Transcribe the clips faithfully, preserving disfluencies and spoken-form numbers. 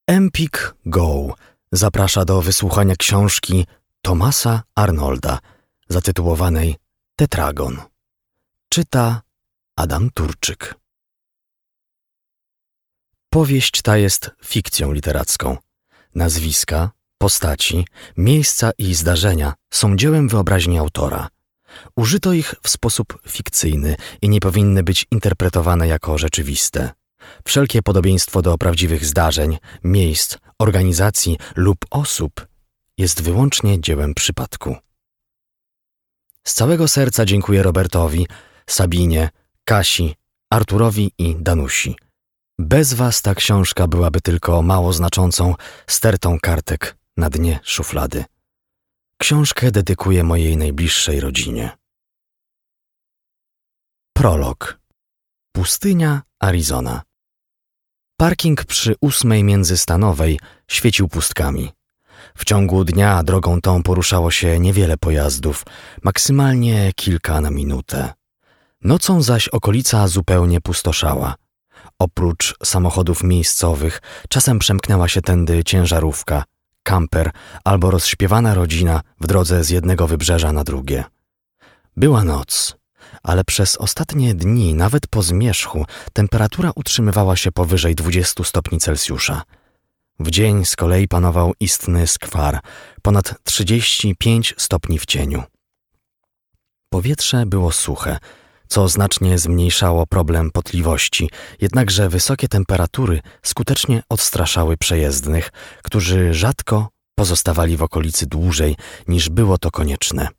Empik Go zaprasza do wysłuchania książki Thomasa Arnolda zatytułowanej Tetragon. Czyta Adam Turczyk. Powieść ta jest fikcją literacką. Nazwiska, postaci, miejsca i zdarzenia są dziełem wyobraźni autora. Użyto ich w sposób fikcyjny i nie powinny być interpretowane jako rzeczywiste. Wszelkie podobieństwo do prawdziwych zdarzeń, miejsc, organizacji lub osób jest wyłącznie dziełem przypadku. Z całego serca dziękuję Robertowi, Sabinie, Kasi, Arturowi i Danusi. Bez was ta książka byłaby tylko mało znaczącą stertą kartek na dnie szuflady. Książkę dedykuję mojej najbliższej rodzinie. Prolog. Pustynia, Arizona. Parking przy ósmej międzystanowej świecił pustkami. W ciągu dnia drogą tą poruszało się niewiele pojazdów, maksymalnie kilka na minutę. Nocą zaś okolica zupełnie pustoszała. Oprócz samochodów miejscowych czasem przemknęła się tędy ciężarówka, kamper albo rozśpiewana rodzina w drodze z jednego wybrzeża na drugie. Była noc, ale przez ostatnie dni, nawet po zmierzchu, temperatura utrzymywała się powyżej dwudziestu stopni Celsjusza. W dzień z kolei panował istny skwar, ponad trzydzieści pięć stopni w cieniu. Powietrze było suche, co znacznie zmniejszało problem potliwości, jednakże wysokie temperatury skutecznie odstraszały przejezdnych, którzy rzadko pozostawali w okolicy dłużej, niż było to konieczne.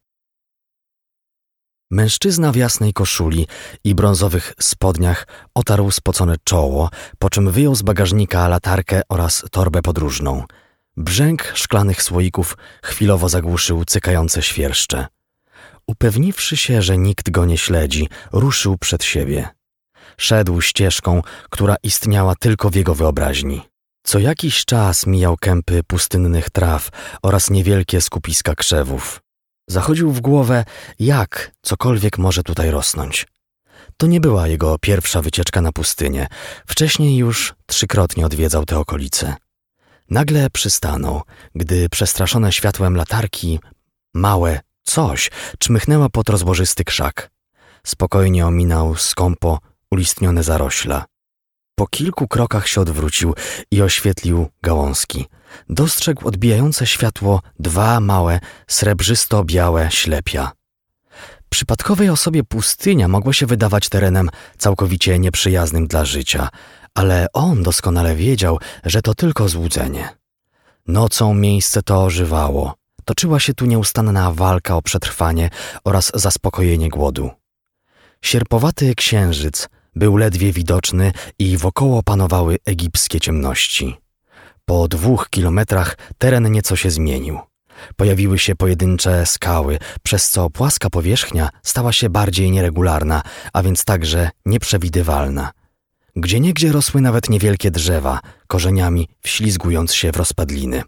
Mężczyzna w jasnej koszuli i brązowych spodniach otarł spocone czoło, po czym wyjął z bagażnika latarkę oraz torbę podróżną. Brzęk szklanych słoików chwilowo zagłuszył cykające świerszcze. Upewniwszy się, że nikt go nie śledzi, ruszył przed siebie. Szedł ścieżką, która istniała tylko w jego wyobraźni. Co jakiś czas mijał kępy pustynnych traw oraz niewielkie skupiska krzewów. Zachodził w głowę, jak cokolwiek może tutaj rosnąć. To nie była jego pierwsza wycieczka na pustynię. Wcześniej już trzykrotnie odwiedzał te okolice. Nagle przystanął, gdy przestraszone światłem latarki małe coś czmychnęło pod rozłożysty krzak. Spokojnie ominął skąpo ulistnione zarośla. Po kilku krokach się odwrócił i oświetlił gałązki. Dostrzegł odbijające światło dwa małe, srebrzysto-białe ślepia. Przypadkowej osobie pustynia mogła się wydawać terenem całkowicie nieprzyjaznym dla życia, ale on doskonale wiedział, że to tylko złudzenie. Nocą miejsce to ożywało. Toczyła się tu nieustanna walka o przetrwanie oraz zaspokojenie głodu. Sierpowaty księżyc był ledwie widoczny i wokoło panowały egipskie ciemności. Po dwóch kilometrach teren nieco się zmienił. Pojawiły się pojedyncze skały, przez co płaska powierzchnia stała się bardziej nieregularna, a więc także nieprzewidywalna. Gdzieniegdzie rosły nawet niewielkie drzewa, korzeniami wślizgując się w rozpadliny.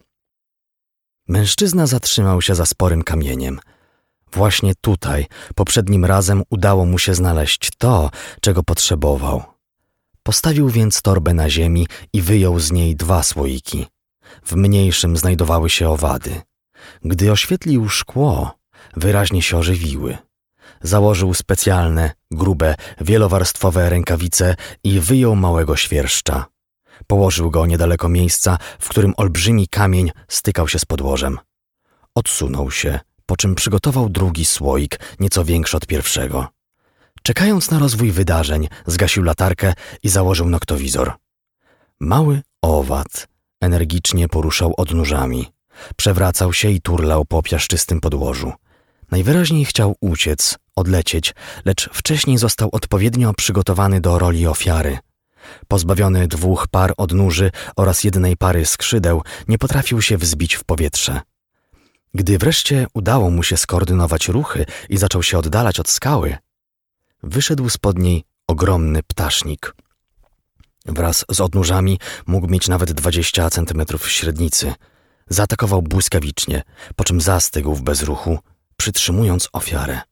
Mężczyzna zatrzymał się za sporym kamieniem. Właśnie tutaj, poprzednim razem udało mu się znaleźć to, czego potrzebował. Postawił więc torbę na ziemi i wyjął z niej dwa słoiki. W mniejszym znajdowały się owady. Gdy oświetlił szkło, wyraźnie się ożywiły. Założył specjalne, grube, wielowarstwowe rękawice i wyjął małego świerszcza. Położył go niedaleko miejsca, w którym olbrzymi kamień stykał się z podłożem. Odsunął się, po czym przygotował drugi słoik, nieco większy od pierwszego. Czekając na rozwój wydarzeń, zgasił latarkę i założył noktowizor. Mały owad energicznie poruszał odnóżami. Przewracał się i turlał po piaszczystym podłożu. Najwyraźniej chciał uciec, odlecieć, lecz wcześniej został odpowiednio przygotowany do roli ofiary. Pozbawiony dwóch par odnóży oraz jednej pary skrzydeł, nie potrafił się wzbić w powietrze. Gdy wreszcie udało mu się skoordynować ruchy i zaczął się oddalać od skały, wyszedł spod niej ogromny ptasznik. Wraz z odnóżami mógł mieć nawet dwadzieścia centymetrów średnicy. Zaatakował błyskawicznie, po czym zastygł w bezruchu, przytrzymując ofiarę.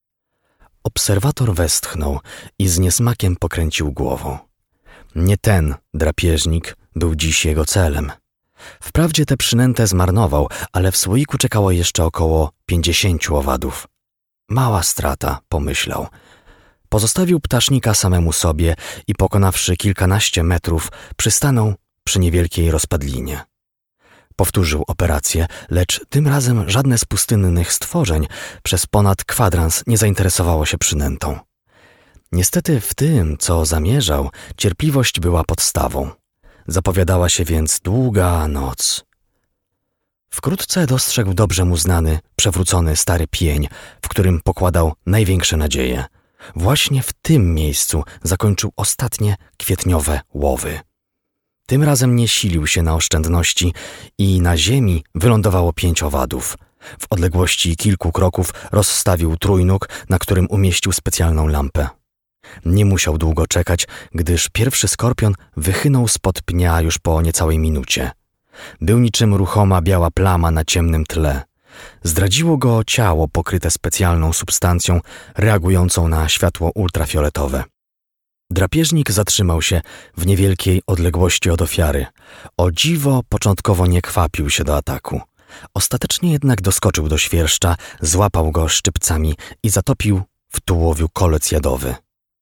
Obserwator westchnął i z niesmakiem pokręcił głową. Nie ten drapieżnik był dziś jego celem. Wprawdzie tę przynętę zmarnował, ale w słoiku czekało jeszcze około pięćdziesięciu owadów. Mała strata, pomyślał. Pozostawił ptasznika samemu sobie i pokonawszy kilkanaście metrów, przystanął przy niewielkiej rozpadlinie. Powtórzył operację, lecz tym razem żadne z pustynnych stworzeń przez ponad kwadrans nie zainteresowało się przynętą. Niestety w tym, co zamierzał, cierpliwość była podstawą. Zapowiadała się więc długa noc. Wkrótce dostrzegł dobrze mu znany, przewrócony stary pień, w którym pokładał największe nadzieje. Właśnie w tym miejscu zakończył ostatnie kwietniowe łowy. Tym razem nie silił się na oszczędności i na ziemi wylądowało pięć owadów. W odległości kilku kroków rozstawił trójnóg, na którym umieścił specjalną lampę. Nie musiał długo czekać, gdyż pierwszy skorpion wychynął spod pnia już po niecałej minucie. Był niczym ruchoma biała plama na ciemnym tle. Zdradziło go ciało pokryte specjalną substancją reagującą na światło ultrafioletowe. Drapieżnik zatrzymał się w niewielkiej odległości od ofiary. O dziwo początkowo nie kwapił się do ataku. Ostatecznie jednak doskoczył do świerszcza, złapał go szczypcami i zatopił w tułowiu kolec jadowy.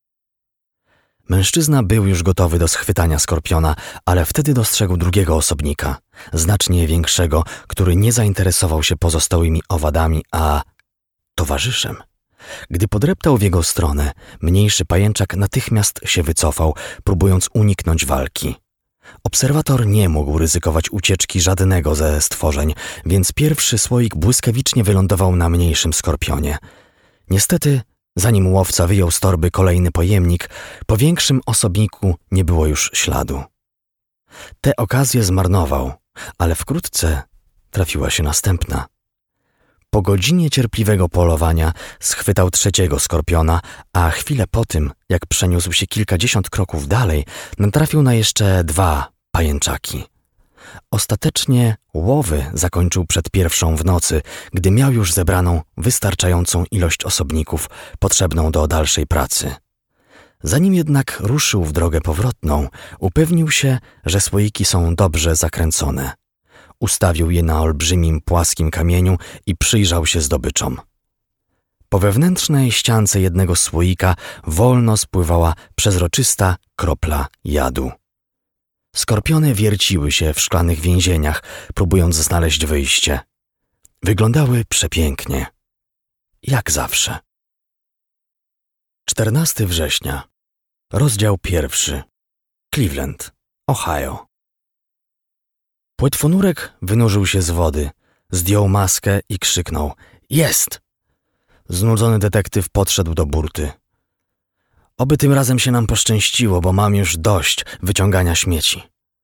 Mężczyzna był już gotowy do schwytania skorpiona, ale wtedy dostrzegł drugiego osobnika, znacznie większego, który nie zainteresował się pozostałymi owadami, a towarzyszem. Gdy podreptał w jego stronę, mniejszy pajęczak natychmiast się wycofał, próbując uniknąć walki. Obserwator nie mógł ryzykować ucieczki żadnego ze stworzeń, więc pierwszy słoik błyskawicznie wylądował na mniejszym skorpionie. Niestety, zanim łowca wyjął z torby kolejny pojemnik, po większym osobniku nie było już śladu. Tę okazję zmarnował, ale wkrótce trafiła się następna. Po godzinie cierpliwego polowania schwytał trzeciego skorpiona, a chwilę po tym, jak przeniósł się kilkadziesiąt kroków dalej, natrafił na jeszcze dwa pajęczaki. Ostatecznie łowy zakończył przed pierwszą w nocy, gdy miał już zebraną wystarczającą ilość osobników potrzebną do dalszej pracy. Zanim jednak ruszył w drogę powrotną, upewnił się, że słoiki są dobrze zakręcone. Ustawił je na olbrzymim, płaskim kamieniu i przyjrzał się zdobyczom. Po wewnętrznej ściance jednego słoika wolno spływała przezroczysta kropla jadu. Skorpiony wierciły się w szklanych więzieniach, próbując znaleźć wyjście. Wyglądały przepięknie. Jak zawsze. czternastego września. Rozdział pierwszy. Cleveland, Ohio. Płetwonurek wynurzył się z wody, zdjął maskę i krzyknął: „Jest!” Znudzony detektyw podszedł do burty. „Oby tym razem się nam poszczęściło, bo mam już dość wyciągania śmieci.”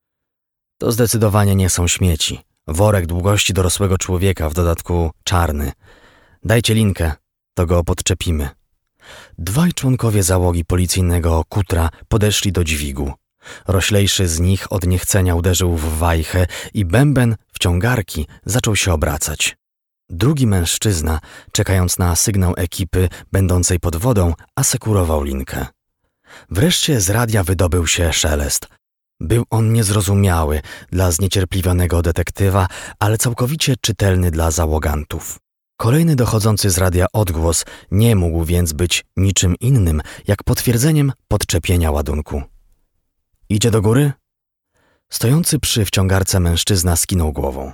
„To zdecydowanie nie są śmieci. Worek długości dorosłego człowieka, w dodatku czarny. Dajcie linkę, to go podczepimy.” Dwaj członkowie załogi policyjnego kutra podeszli do dźwigu. Roślejszy z nich od niechcenia uderzył w wajchę i bęben wciągarki zaczął się obracać. Drugi mężczyzna, czekając na sygnał ekipy będącej pod wodą, asekurował linkę. Wreszcie z radia wydobył się szelest. Był on niezrozumiały dla zniecierpliwionego detektywa, ale całkowicie czytelny dla załogantów. Kolejny dochodzący z radia odgłos nie mógł więc być niczym innym jak potwierdzeniem podczepienia ładunku. „Idzie do góry?” Stojący przy wciągarce mężczyzna skinął głową.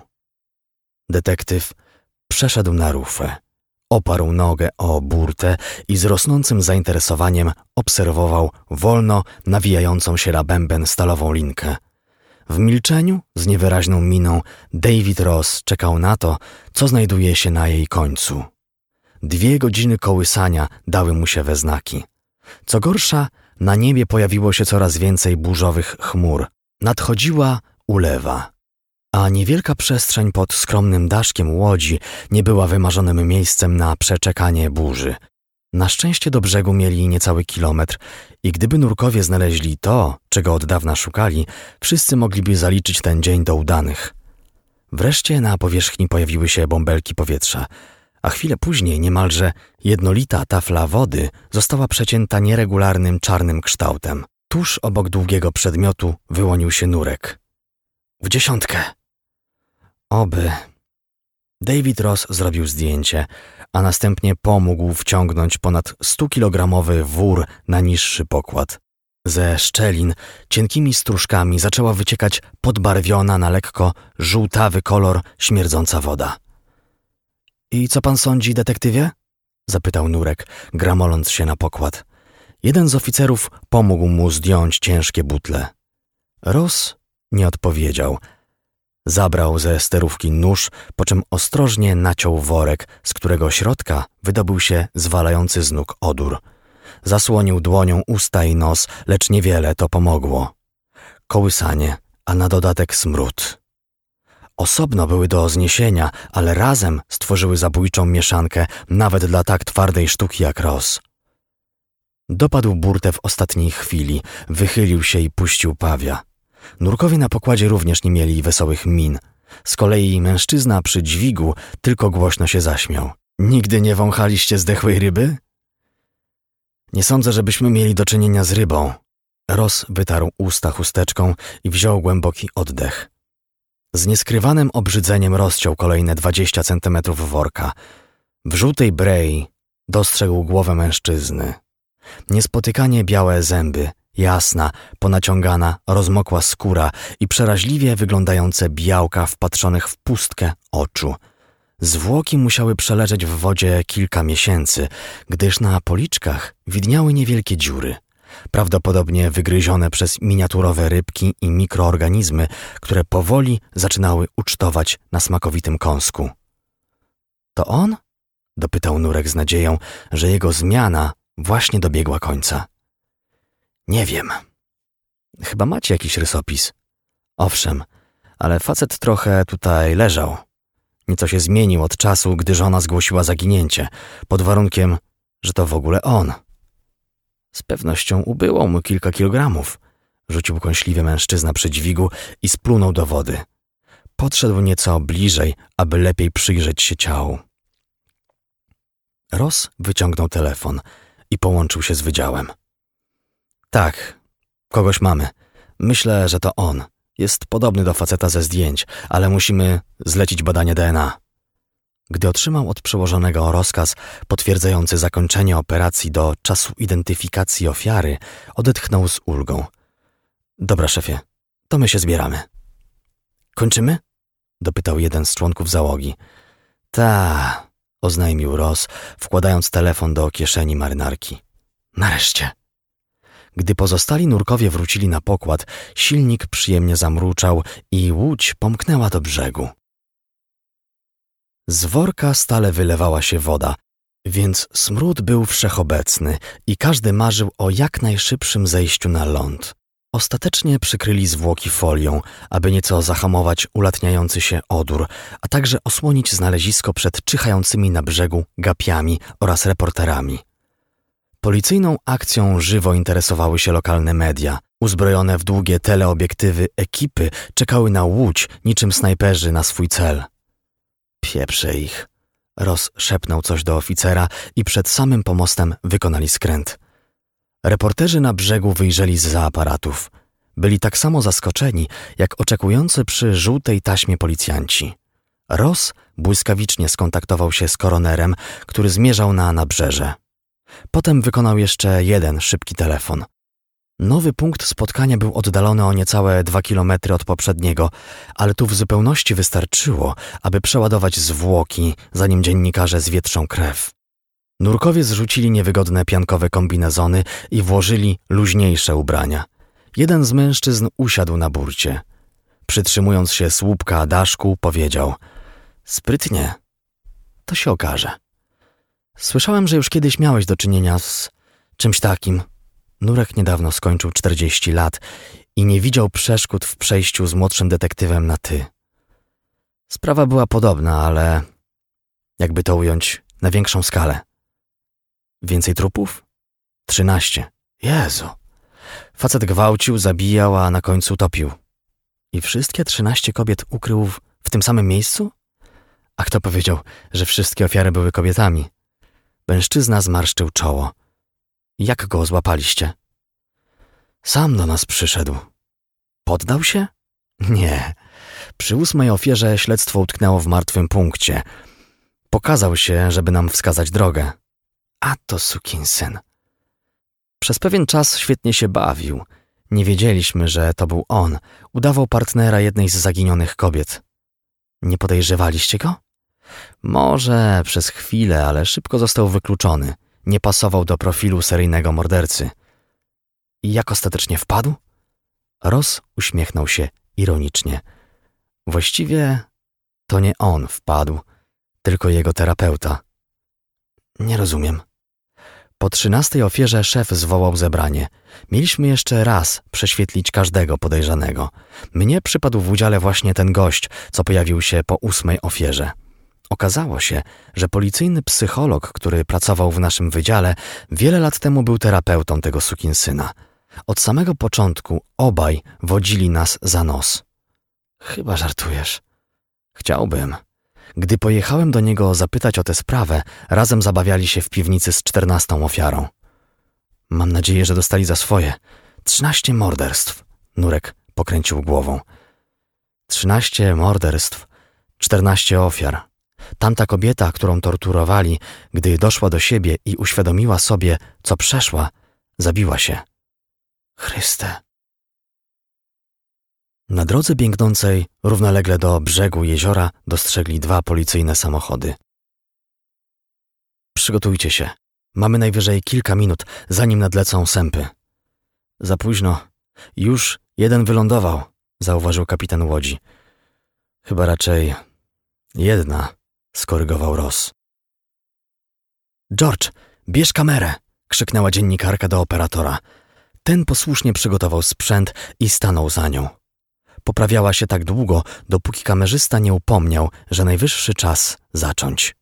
Detektyw przeszedł na rufę, oparł nogę o burtę i z rosnącym zainteresowaniem obserwował wolno nawijającą się na bęben stalową linkę. W milczeniu, z niewyraźną miną, David Ross czekał na to, co znajduje się na jej końcu. Dwie godziny kołysania dały mu się we znaki. Co gorsza, na niebie pojawiło się coraz więcej burzowych chmur. Nadchodziła ulewa, a niewielka przestrzeń pod skromnym daszkiem łodzi nie była wymarzonym miejscem na przeczekanie burzy. Na szczęście do brzegu mieli niecały kilometr i gdyby nurkowie znaleźli to, czego od dawna szukali, wszyscy mogliby zaliczyć ten dzień do udanych. Wreszcie na powierzchni pojawiły się bąbelki powietrza, a chwilę później niemalże jednolita tafla wody została przecięta nieregularnym czarnym kształtem. Tuż obok długiego przedmiotu wyłonił się nurek. „W dziesiątkę!” Oby. David Ross zrobił zdjęcie, a następnie pomógł wciągnąć ponad stukilogramowy wór na niższy pokład. Ze szczelin cienkimi stróżkami zaczęła wyciekać podbarwiona na lekko żółtawy kolor śmierdząca woda. I co pan sądzi, detektywie? Zapytał Nurek, gramoląc się na pokład. Jeden z oficerów pomógł mu zdjąć ciężkie butle. Ross nie odpowiedział. Zabrał ze sterówki nóż, po czym ostrożnie naciął worek, z którego środka wydobył się zwalający z nóg odór. Zasłonił dłonią usta i nos, lecz niewiele to pomogło. Kołysanie, a na dodatek smród. Osobno były do zniesienia, ale razem stworzyły zabójczą mieszankę nawet dla tak twardej sztuki jak Ross. Dopadł burtę w ostatniej chwili, wychylił się i puścił pawia. Nurkowie na pokładzie również nie mieli wesołych min. Z kolei mężczyzna przy dźwigu tylko głośno się zaśmiał. Nigdy nie wąchaliście zdechłej ryby? Nie sądzę, żebyśmy mieli do czynienia z rybą. Ross wytarł usta chusteczką i wziął głęboki oddech. Z nieskrywanym obrzydzeniem rozciął kolejne dwadzieścia centymetrów worka. W żółtej brei dostrzegł głowę mężczyzny. Niespotykanie białe zęby, jasna, ponaciągana, rozmokła skóra i przeraźliwie wyglądające białka wpatrzonych w pustkę oczu. Zwłoki musiały przeleżeć w wodzie kilka miesięcy, gdyż na policzkach widniały niewielkie dziury, prawdopodobnie wygryzione przez miniaturowe rybki i mikroorganizmy, które powoli zaczynały ucztować na smakowitym kąsku. To on? Dopytał Nurek z nadzieją, że jego zmiana właśnie dobiegła końca. Nie wiem. Chyba macie jakiś rysopis. Owszem, ale facet trochę tutaj leżał. Nieco się zmienił od czasu, gdy żona zgłosiła zaginięcie, pod warunkiem, że to w ogóle on. Z pewnością ubyło mu kilka kilogramów, rzucił kąśliwy mężczyzna przy dźwigu i splunął do wody. Podszedł nieco bliżej, aby lepiej przyjrzeć się ciału. Ross wyciągnął telefon i połączył się z wydziałem. Tak, kogoś mamy. Myślę, że to on. Jest podobny do faceta ze zdjęć, ale musimy zlecić badanie D N A. Gdy otrzymał od przełożonego rozkaz potwierdzający zakończenie operacji do czasu identyfikacji ofiary, odetchnął z ulgą. Dobra, szefie, to my się zbieramy. Kończymy? Dopytał jeden z członków załogi. Ta, oznajmił Ross, wkładając telefon do kieszeni marynarki. Nareszcie. Gdy pozostali nurkowie wrócili na pokład, silnik przyjemnie zamruczał i łódź pomknęła do brzegu. Z worka stale wylewała się woda, więc smród był wszechobecny i każdy marzył o jak najszybszym zejściu na ląd. Ostatecznie przykryli zwłoki folią, aby nieco zahamować ulatniający się odór, a także osłonić znalezisko przed czyhającymi na brzegu gapiami oraz reporterami. Policyjną akcją żywo interesowały się lokalne media. Uzbrojone w długie teleobiektywy ekipy czekały na łódź niczym snajperzy na swój cel. Pieprze ich. Ross szepnął coś do oficera i przed samym pomostem wykonali skręt. Reporterzy na brzegu wyjrzeli zza aparatów. Byli tak samo zaskoczeni, jak oczekujący przy żółtej taśmie policjanci. Ross błyskawicznie skontaktował się z koronerem, który zmierzał na nabrzeże. Potem wykonał jeszcze jeden szybki telefon. Nowy punkt spotkania był oddalony o niecałe dwa kilometry od poprzedniego, ale tu w zupełności wystarczyło, aby przeładować zwłoki, zanim dziennikarze zwietrzą krew. Nurkowie zrzucili niewygodne piankowe kombinezony i włożyli luźniejsze ubrania. Jeden z mężczyzn usiadł na burcie. Przytrzymując się słupka daszku, powiedział: sprytnie, to się okaże. Słyszałem, że już kiedyś miałeś do czynienia z czymś takim. Nurek niedawno skończył czterdzieści lat i nie widział przeszkód w przejściu z młodszym detektywem na ty. Sprawa była podobna, ale jakby to ująć, na większą skalę. Więcej trupów? Trzynaście. Jezu. Facet gwałcił, zabijał, a na końcu topił. I wszystkie trzynaście kobiet ukrył w, w tym samym miejscu? A kto powiedział, że wszystkie ofiary były kobietami? Mężczyzna zmarszczył czoło. Jak go złapaliście? Sam do nas przyszedł. Poddał się? Nie. Przy ósmej ofierze śledztwo utknęło w martwym punkcie. Pokazał się, żeby nam wskazać drogę. A to sukinsyn. Przez pewien czas świetnie się bawił. Nie wiedzieliśmy, że to był on. Udawał partnera jednej z zaginionych kobiet. Nie podejrzewaliście go? Może przez chwilę, ale szybko został wykluczony. Nie pasował do profilu seryjnego mordercy. I jak ostatecznie wpadł? Ross uśmiechnął się ironicznie. Właściwie to nie on wpadł, tylko jego terapeuta. Nie rozumiem. Po trzynastej ofierze szef zwołał zebranie. Mieliśmy jeszcze raz prześwietlić każdego podejrzanego. Mnie przypadł w udziale właśnie ten gość, co pojawił się po ósmej ofierze. Okazało się, że policyjny psycholog, który pracował w naszym wydziale, wiele lat temu był terapeutą tego sukinsyna. Od samego początku obaj wodzili nas za nos. Chyba żartujesz. Chciałbym. Gdy pojechałem do niego zapytać o tę sprawę, razem zabawiali się w piwnicy z czternastą ofiarą. Mam nadzieję, że dostali za swoje. Trzynaście morderstw. Nurek pokręcił głową. Trzynaście morderstw, czternaście ofiar. Tamta kobieta, którą torturowali, gdy doszła do siebie i uświadomiła sobie, co przeszła, zabiła się. Chryste. Na drodze biegnącej równolegle do brzegu jeziora dostrzegli dwa policyjne samochody. Przygotujcie się. Mamy najwyżej kilka minut, zanim nadlecą sępy. Za późno. Już jeden wylądował, zauważył kapitan łodzi. Chyba raczej jedna, skorygował Ross. George, bierz kamerę, krzyknęła dziennikarka do operatora. Ten posłusznie przygotował sprzęt i stanął za nią. Poprawiała się tak długo, dopóki kamerzysta nie upomniał, że najwyższy czas zacząć.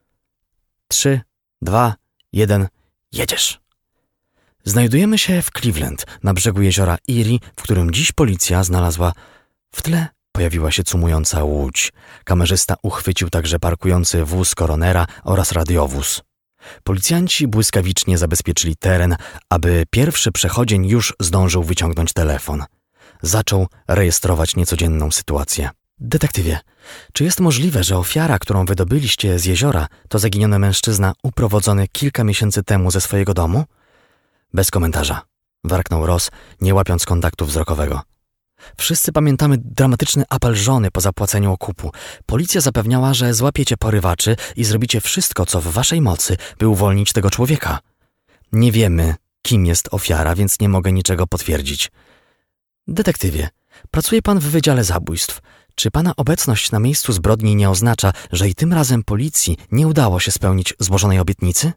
Trzy, dwa, jeden, jedziesz. Znajdujemy się w Cleveland, na brzegu jeziora Erie, w którym dziś policja znalazła... W tle pojawiła się cumująca łódź. Kamerzysta uchwycił także parkujący wóz koronera oraz radiowóz. Policjanci błyskawicznie zabezpieczyli teren, aby pierwszy przechodzień już zdążył wyciągnąć telefon. Zaczął rejestrować niecodzienną sytuację. Detektywie, czy jest możliwe, że ofiara, którą wydobyliście z jeziora, to zaginiony mężczyzna uprowadzony kilka miesięcy temu ze swojego domu? Bez komentarza, warknął Ross, nie łapiąc kontaktu wzrokowego. Wszyscy pamiętamy dramatyczny apel żony po zapłaceniu okupu. Policja zapewniała, że złapiecie porywaczy i zrobicie wszystko, co w waszej mocy, by uwolnić tego człowieka. Nie wiemy, kim jest ofiara, więc nie mogę niczego potwierdzić. Detektywie, pracuje pan w Wydziale Zabójstw. Czy pana obecność na miejscu zbrodni nie oznacza, że i tym razem policji nie udało się spełnić złożonej obietnicy?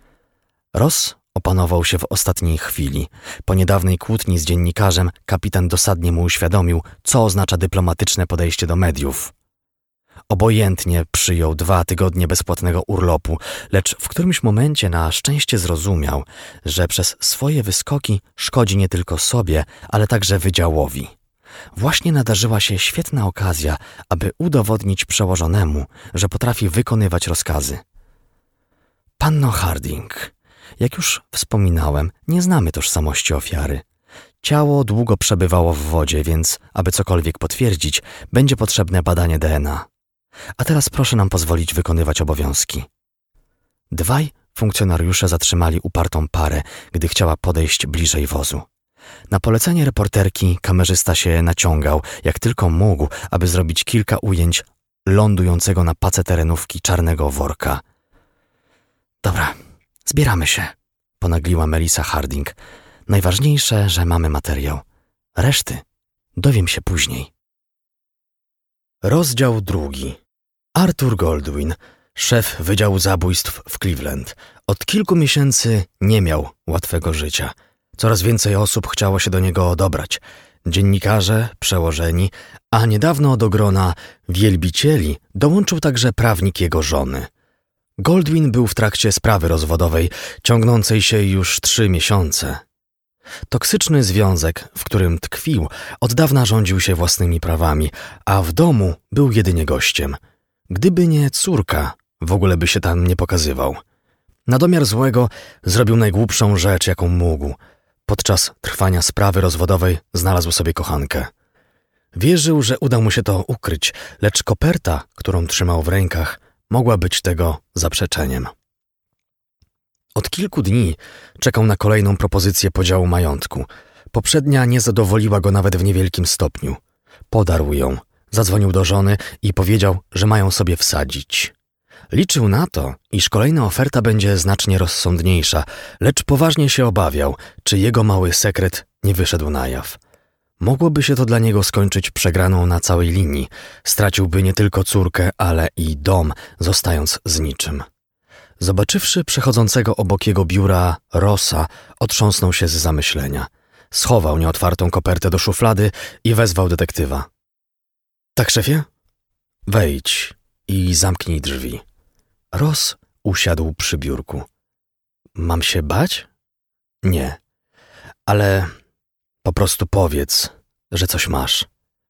Ross opanował się w ostatniej chwili. Po niedawnej kłótni z dziennikarzem kapitan dosadnie mu uświadomił, co oznacza dyplomatyczne podejście do mediów. Obojętnie przyjął dwa tygodnie bezpłatnego urlopu, lecz w którymś momencie na szczęście zrozumiał, że przez swoje wyskoki szkodzi nie tylko sobie, ale także wydziałowi. Właśnie nadarzyła się świetna okazja, aby udowodnić przełożonemu, że potrafi wykonywać rozkazy. Panno Harding, jak już wspominałem, nie znamy tożsamości ofiary. Ciało długo przebywało w wodzie, więc aby cokolwiek potwierdzić, będzie potrzebne badanie D N A. A teraz proszę nam pozwolić wykonywać obowiązki. Dwaj funkcjonariusze zatrzymali upartą parę, gdy chciała podejść bliżej wozu. Na polecenie reporterki kamerzysta się naciągał, jak tylko mógł, aby zrobić kilka ujęć lądującego na pace terenówki czarnego worka. Dobra, zbieramy się, ponagliła Melissa Harding. Najważniejsze, że mamy materiał. Reszty dowiem się później. Rozdział drugi. Arthur Goldwyn, szef Wydziału Zabójstw w Cleveland, od kilku miesięcy nie miał łatwego życia. Coraz więcej osób chciało się do niego dobrać. Dziennikarze, przełożeni, a niedawno do grona wielbicieli dołączył także prawnik jego żony. Goldwyn był w trakcie sprawy rozwodowej, ciągnącej się już trzy miesiące. Toksyczny związek, w którym tkwił, od dawna rządził się własnymi prawami, a w domu był jedynie gościem. Gdyby nie córka, w ogóle by się tam nie pokazywał. Na domiar złego zrobił najgłupszą rzecz, jaką mógł. Podczas trwania sprawy rozwodowej znalazł sobie kochankę. Wierzył, że uda mu się to ukryć, lecz koperta, którą trzymał w rękach, mogła być tego zaprzeczeniem. Od kilku dni czekał na kolejną propozycję podziału majątku. Poprzednia nie zadowoliła go nawet w niewielkim stopniu. Podarł ją, zadzwonił do żony i powiedział, że mają sobie wsadzić. Liczył na to, iż kolejna oferta będzie znacznie rozsądniejsza, lecz poważnie się obawiał, czy jego mały sekret nie wyszedł na jaw. Mogłoby się to dla niego skończyć przegraną na całej linii. Straciłby nie tylko córkę, ale i dom, zostając z niczym. Zobaczywszy przechodzącego obok jego biura Rossa, otrząsnął się z zamyślenia. Schował nieotwartą kopertę do szuflady i wezwał detektywa. Tak, szefie? Wejdź i zamknij drzwi. Ross usiadł przy biurku. Mam się bać? Nie. Ale po prostu powiedz, że coś masz.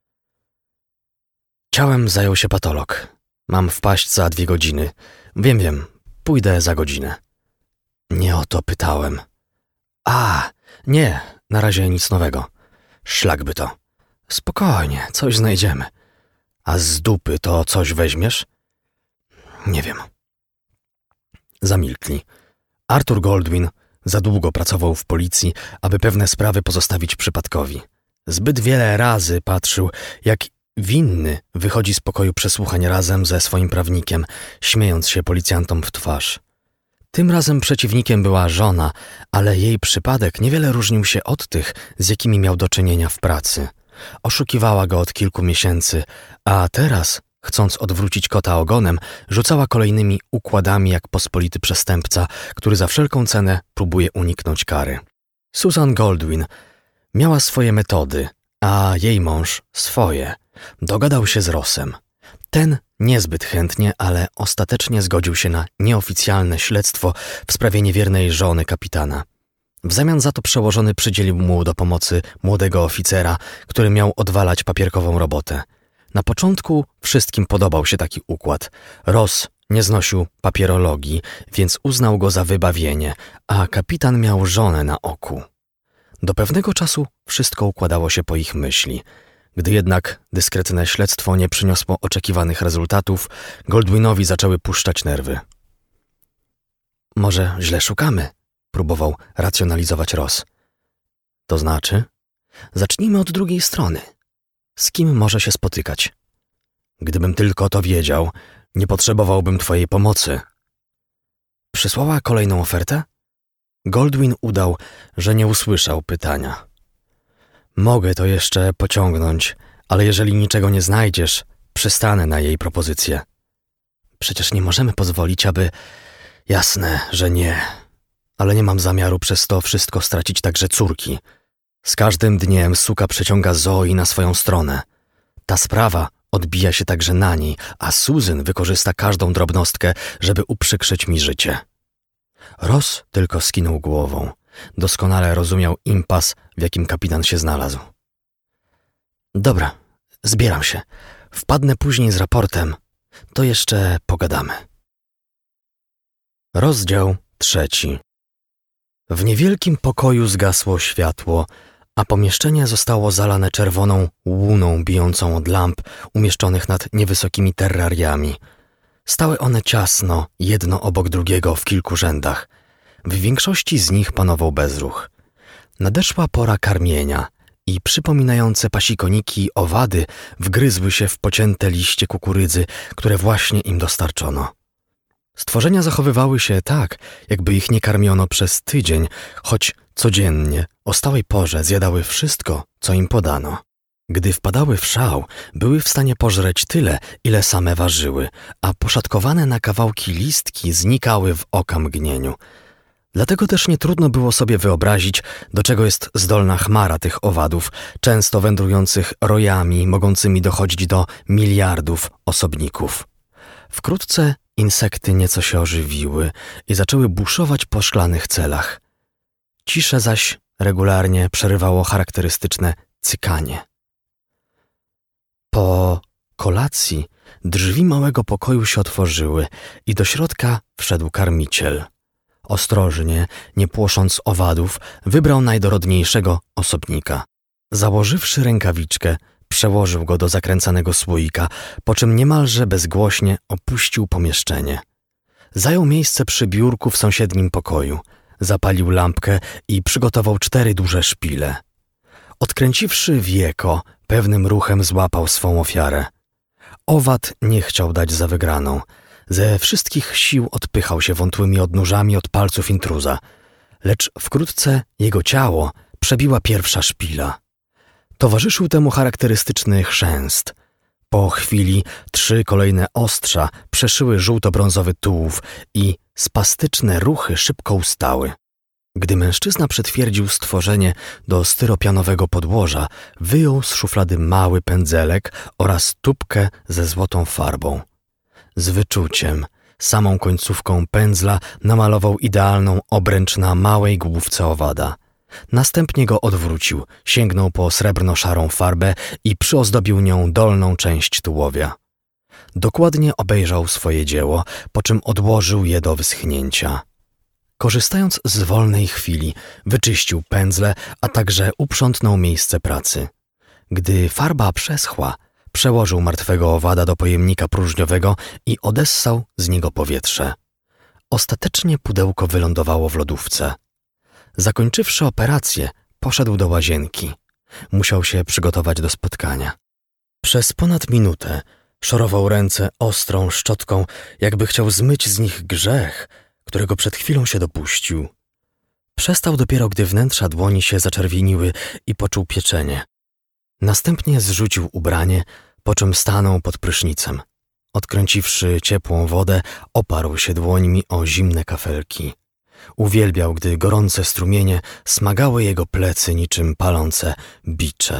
Ciałem zajął się patolog. Mam wpaść za dwie godziny. Wiem, wiem. Pójdę za godzinę. Nie o to pytałem. A, nie, na razie nic nowego. Szlak by to. Spokojnie, coś znajdziemy. A z dupy to coś weźmiesz? Nie wiem. Zamilkli. Arthur Goldwyn za długo pracował w policji, aby pewne sprawy pozostawić przypadkowi. Zbyt wiele razy patrzył, jak winny wychodzi z pokoju przesłuchań razem ze swoim prawnikiem, śmiejąc się policjantom w twarz. Tym razem przeciwnikiem była żona, ale jej przypadek niewiele różnił się od tych, z jakimi miał do czynienia w pracy. Oszukiwała go od kilku miesięcy, a teraz, chcąc odwrócić kota ogonem, rzucała kolejnymi układami jak pospolity przestępca, który za wszelką cenę próbuje uniknąć kary. Susan Goldwyn miała swoje metody, a jej mąż swoje. Dogadał się z Rossem. Ten niezbyt chętnie, ale ostatecznie zgodził się na nieoficjalne śledztwo w sprawie niewiernej żony kapitana. W zamian za to przełożony przydzielił mu do pomocy młodego oficera, który miał odwalać papierkową robotę. Na początku wszystkim podobał się taki układ. Ross nie znosił papierologii, więc uznał go za wybawienie, a kapitan miał żonę na oku. Do pewnego czasu wszystko układało się po ich myśli. Gdy jednak dyskretne śledztwo nie przyniosło oczekiwanych rezultatów, Goldwynowi zaczęły puszczać nerwy. Może źle szukamy? Próbował racjonalizować Ross. To znaczy? Zacznijmy od drugiej strony. Z kim może się spotykać? Gdybym tylko to wiedział, nie potrzebowałbym twojej pomocy. Przysłała kolejną ofertę? Goldwyn udał, że nie usłyszał pytania. Mogę to jeszcze pociągnąć, ale jeżeli niczego nie znajdziesz, przystanę na jej propozycję. Przecież nie możemy pozwolić, aby... Jasne, że nie. Ale nie mam zamiaru przez to wszystko stracić także córki. Z każdym dniem suka przeciąga Zoe na swoją stronę. Ta sprawa odbija się także na niej, a Susan wykorzysta każdą drobnostkę, żeby uprzykrzyć mi życie. Ross tylko skinął głową. Doskonale rozumiał impas, w jakim kapitan się znalazł. Dobra, zbieram się. Wpadnę później z raportem. To jeszcze pogadamy. Rozdział trzeci. W niewielkim pokoju zgasło światło, a pomieszczenie zostało zalane czerwoną łuną bijącą od lamp umieszczonych nad niewysokimi terrariami. Stały one ciasno, jedno obok drugiego w kilku rzędach. W większości z nich panował bezruch. Nadeszła pora karmienia i przypominające pasikoniki owady wgryzły się w pocięte liście kukurydzy, które właśnie im dostarczono. Stworzenia zachowywały się tak, jakby ich nie karmiono przez tydzień, choć codziennie o stałej porze zjadały wszystko, co im podano. Gdy wpadały w szał, były w stanie pożreć tyle, ile same ważyły, a poszatkowane na kawałki listki znikały w oka mgnieniu. Dlatego też nie trudno było sobie wyobrazić, do czego jest zdolna chmara tych owadów, często wędrujących rojami, mogącymi dochodzić do miliardów osobników. Wkrótce insekty nieco się ożywiły i zaczęły buszować po szklanych celach. Ciszę zaś regularnie przerywało charakterystyczne cykanie. Po kolacji drzwi małego pokoju się otworzyły i do środka wszedł karmiciel. Ostrożnie, nie płosząc owadów, wybrał najdorodniejszego osobnika. Założywszy rękawiczkę, Przełożył go do zakręcanego słoika, po czym niemalże bezgłośnie opuścił pomieszczenie. Zajął miejsce przy biurku w sąsiednim pokoju, zapalił lampkę i przygotował cztery duże szpile. Odkręciwszy wieko, pewnym ruchem złapał swą ofiarę. Owad nie chciał dać za wygraną. Ze wszystkich sił odpychał się wątłymi odnóżami od palców intruza, lecz wkrótce jego ciało przebiła pierwsza szpila. Towarzyszył temu charakterystyczny chrzęst. Po chwili trzy kolejne ostrza przeszyły żółto-brązowy tułów i spastyczne ruchy szybko ustały. Gdy mężczyzna przytwierdził stworzenie do styropianowego podłoża, wyjął z szuflady mały pędzelek oraz tubkę ze złotą farbą. Z wyczuciem, samą końcówką pędzla namalował idealną obręcz na małej główce owada. Następnie go odwrócił, sięgnął po srebrno-szarą farbę i przyozdobił nią dolną część tułowia. Dokładnie obejrzał swoje dzieło, po czym odłożył je do wyschnięcia. Korzystając z wolnej chwili, wyczyścił pędzle, a także uprzątnął miejsce pracy. Gdy farba przeschła, przełożył martwego owada do pojemnika próżniowego i odessał z niego powietrze. Ostatecznie pudełko wylądowało w lodówce. Zakończywszy operację, poszedł do łazienki. Musiał się przygotować do spotkania. Przez ponad minutę szorował ręce ostrą szczotką, jakby chciał zmyć z nich grzech, którego przed chwilą się dopuścił. Przestał dopiero, gdy wnętrza dłoni się zaczerwieniły i poczuł pieczenie. Następnie zrzucił ubranie, po czym stanął pod prysznicem. Odkręciwszy ciepłą wodę, oparł się dłońmi o zimne kafelki. Uwielbiał, gdy gorące strumienie smagały jego plecy niczym palące bicze.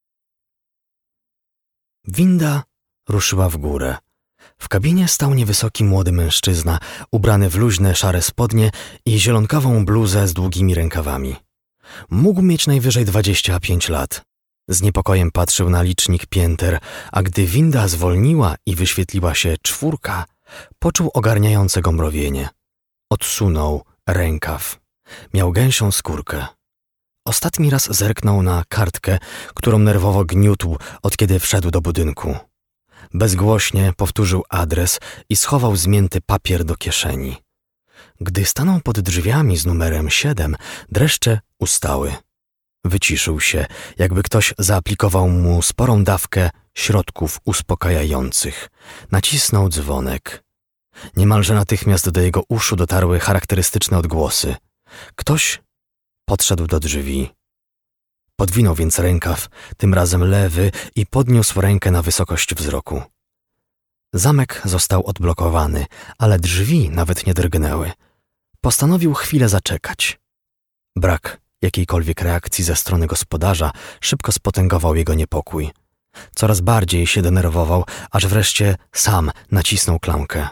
Winda ruszyła w górę. W kabinie stał niewysoki młody mężczyzna, ubrany w luźne szare spodnie i zielonkawą bluzę z długimi rękawami. Mógł mieć najwyżej dwadzieścia pięć lat. Z niepokojem patrzył na licznik pięter, a gdy winda zwolniła i wyświetliła się czwórka, poczuł ogarniające go mrowienie. Odsunął rękaw. Miał gęsią skórkę. Ostatni raz zerknął na kartkę, którą nerwowo gniótł, od kiedy wszedł do budynku. Bezgłośnie powtórzył adres i schował zmięty papier do kieszeni. Gdy stanął pod drzwiami z numerem siedem, dreszcze ustały. Wyciszył się, jakby ktoś zaaplikował mu sporą dawkę środków uspokajających. Nacisnął dzwonek. Niemalże natychmiast do jego uszu dotarły charakterystyczne odgłosy. Ktoś podszedł do drzwi. Podwinął więc rękaw, tym razem lewy, i podniósł rękę na wysokość wzroku. Zamek został odblokowany, ale drzwi nawet nie drgnęły. Postanowił chwilę zaczekać. Brak jakiejkolwiek reakcji ze strony gospodarza szybko spotęgował jego niepokój. Coraz bardziej się denerwował, aż wreszcie sam nacisnął klamkę.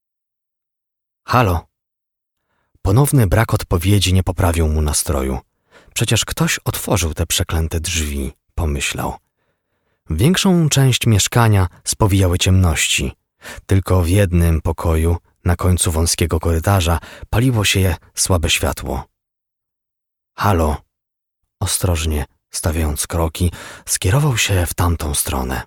Halo? Ponowny brak odpowiedzi nie poprawił mu nastroju. Przecież ktoś otworzył te przeklęte drzwi, pomyślał. Większą część mieszkania spowijały ciemności. Tylko w jednym pokoju, na końcu wąskiego korytarza, paliło się słabe światło. Halo? Ostrożnie, stawiając kroki, skierował się w tamtą stronę.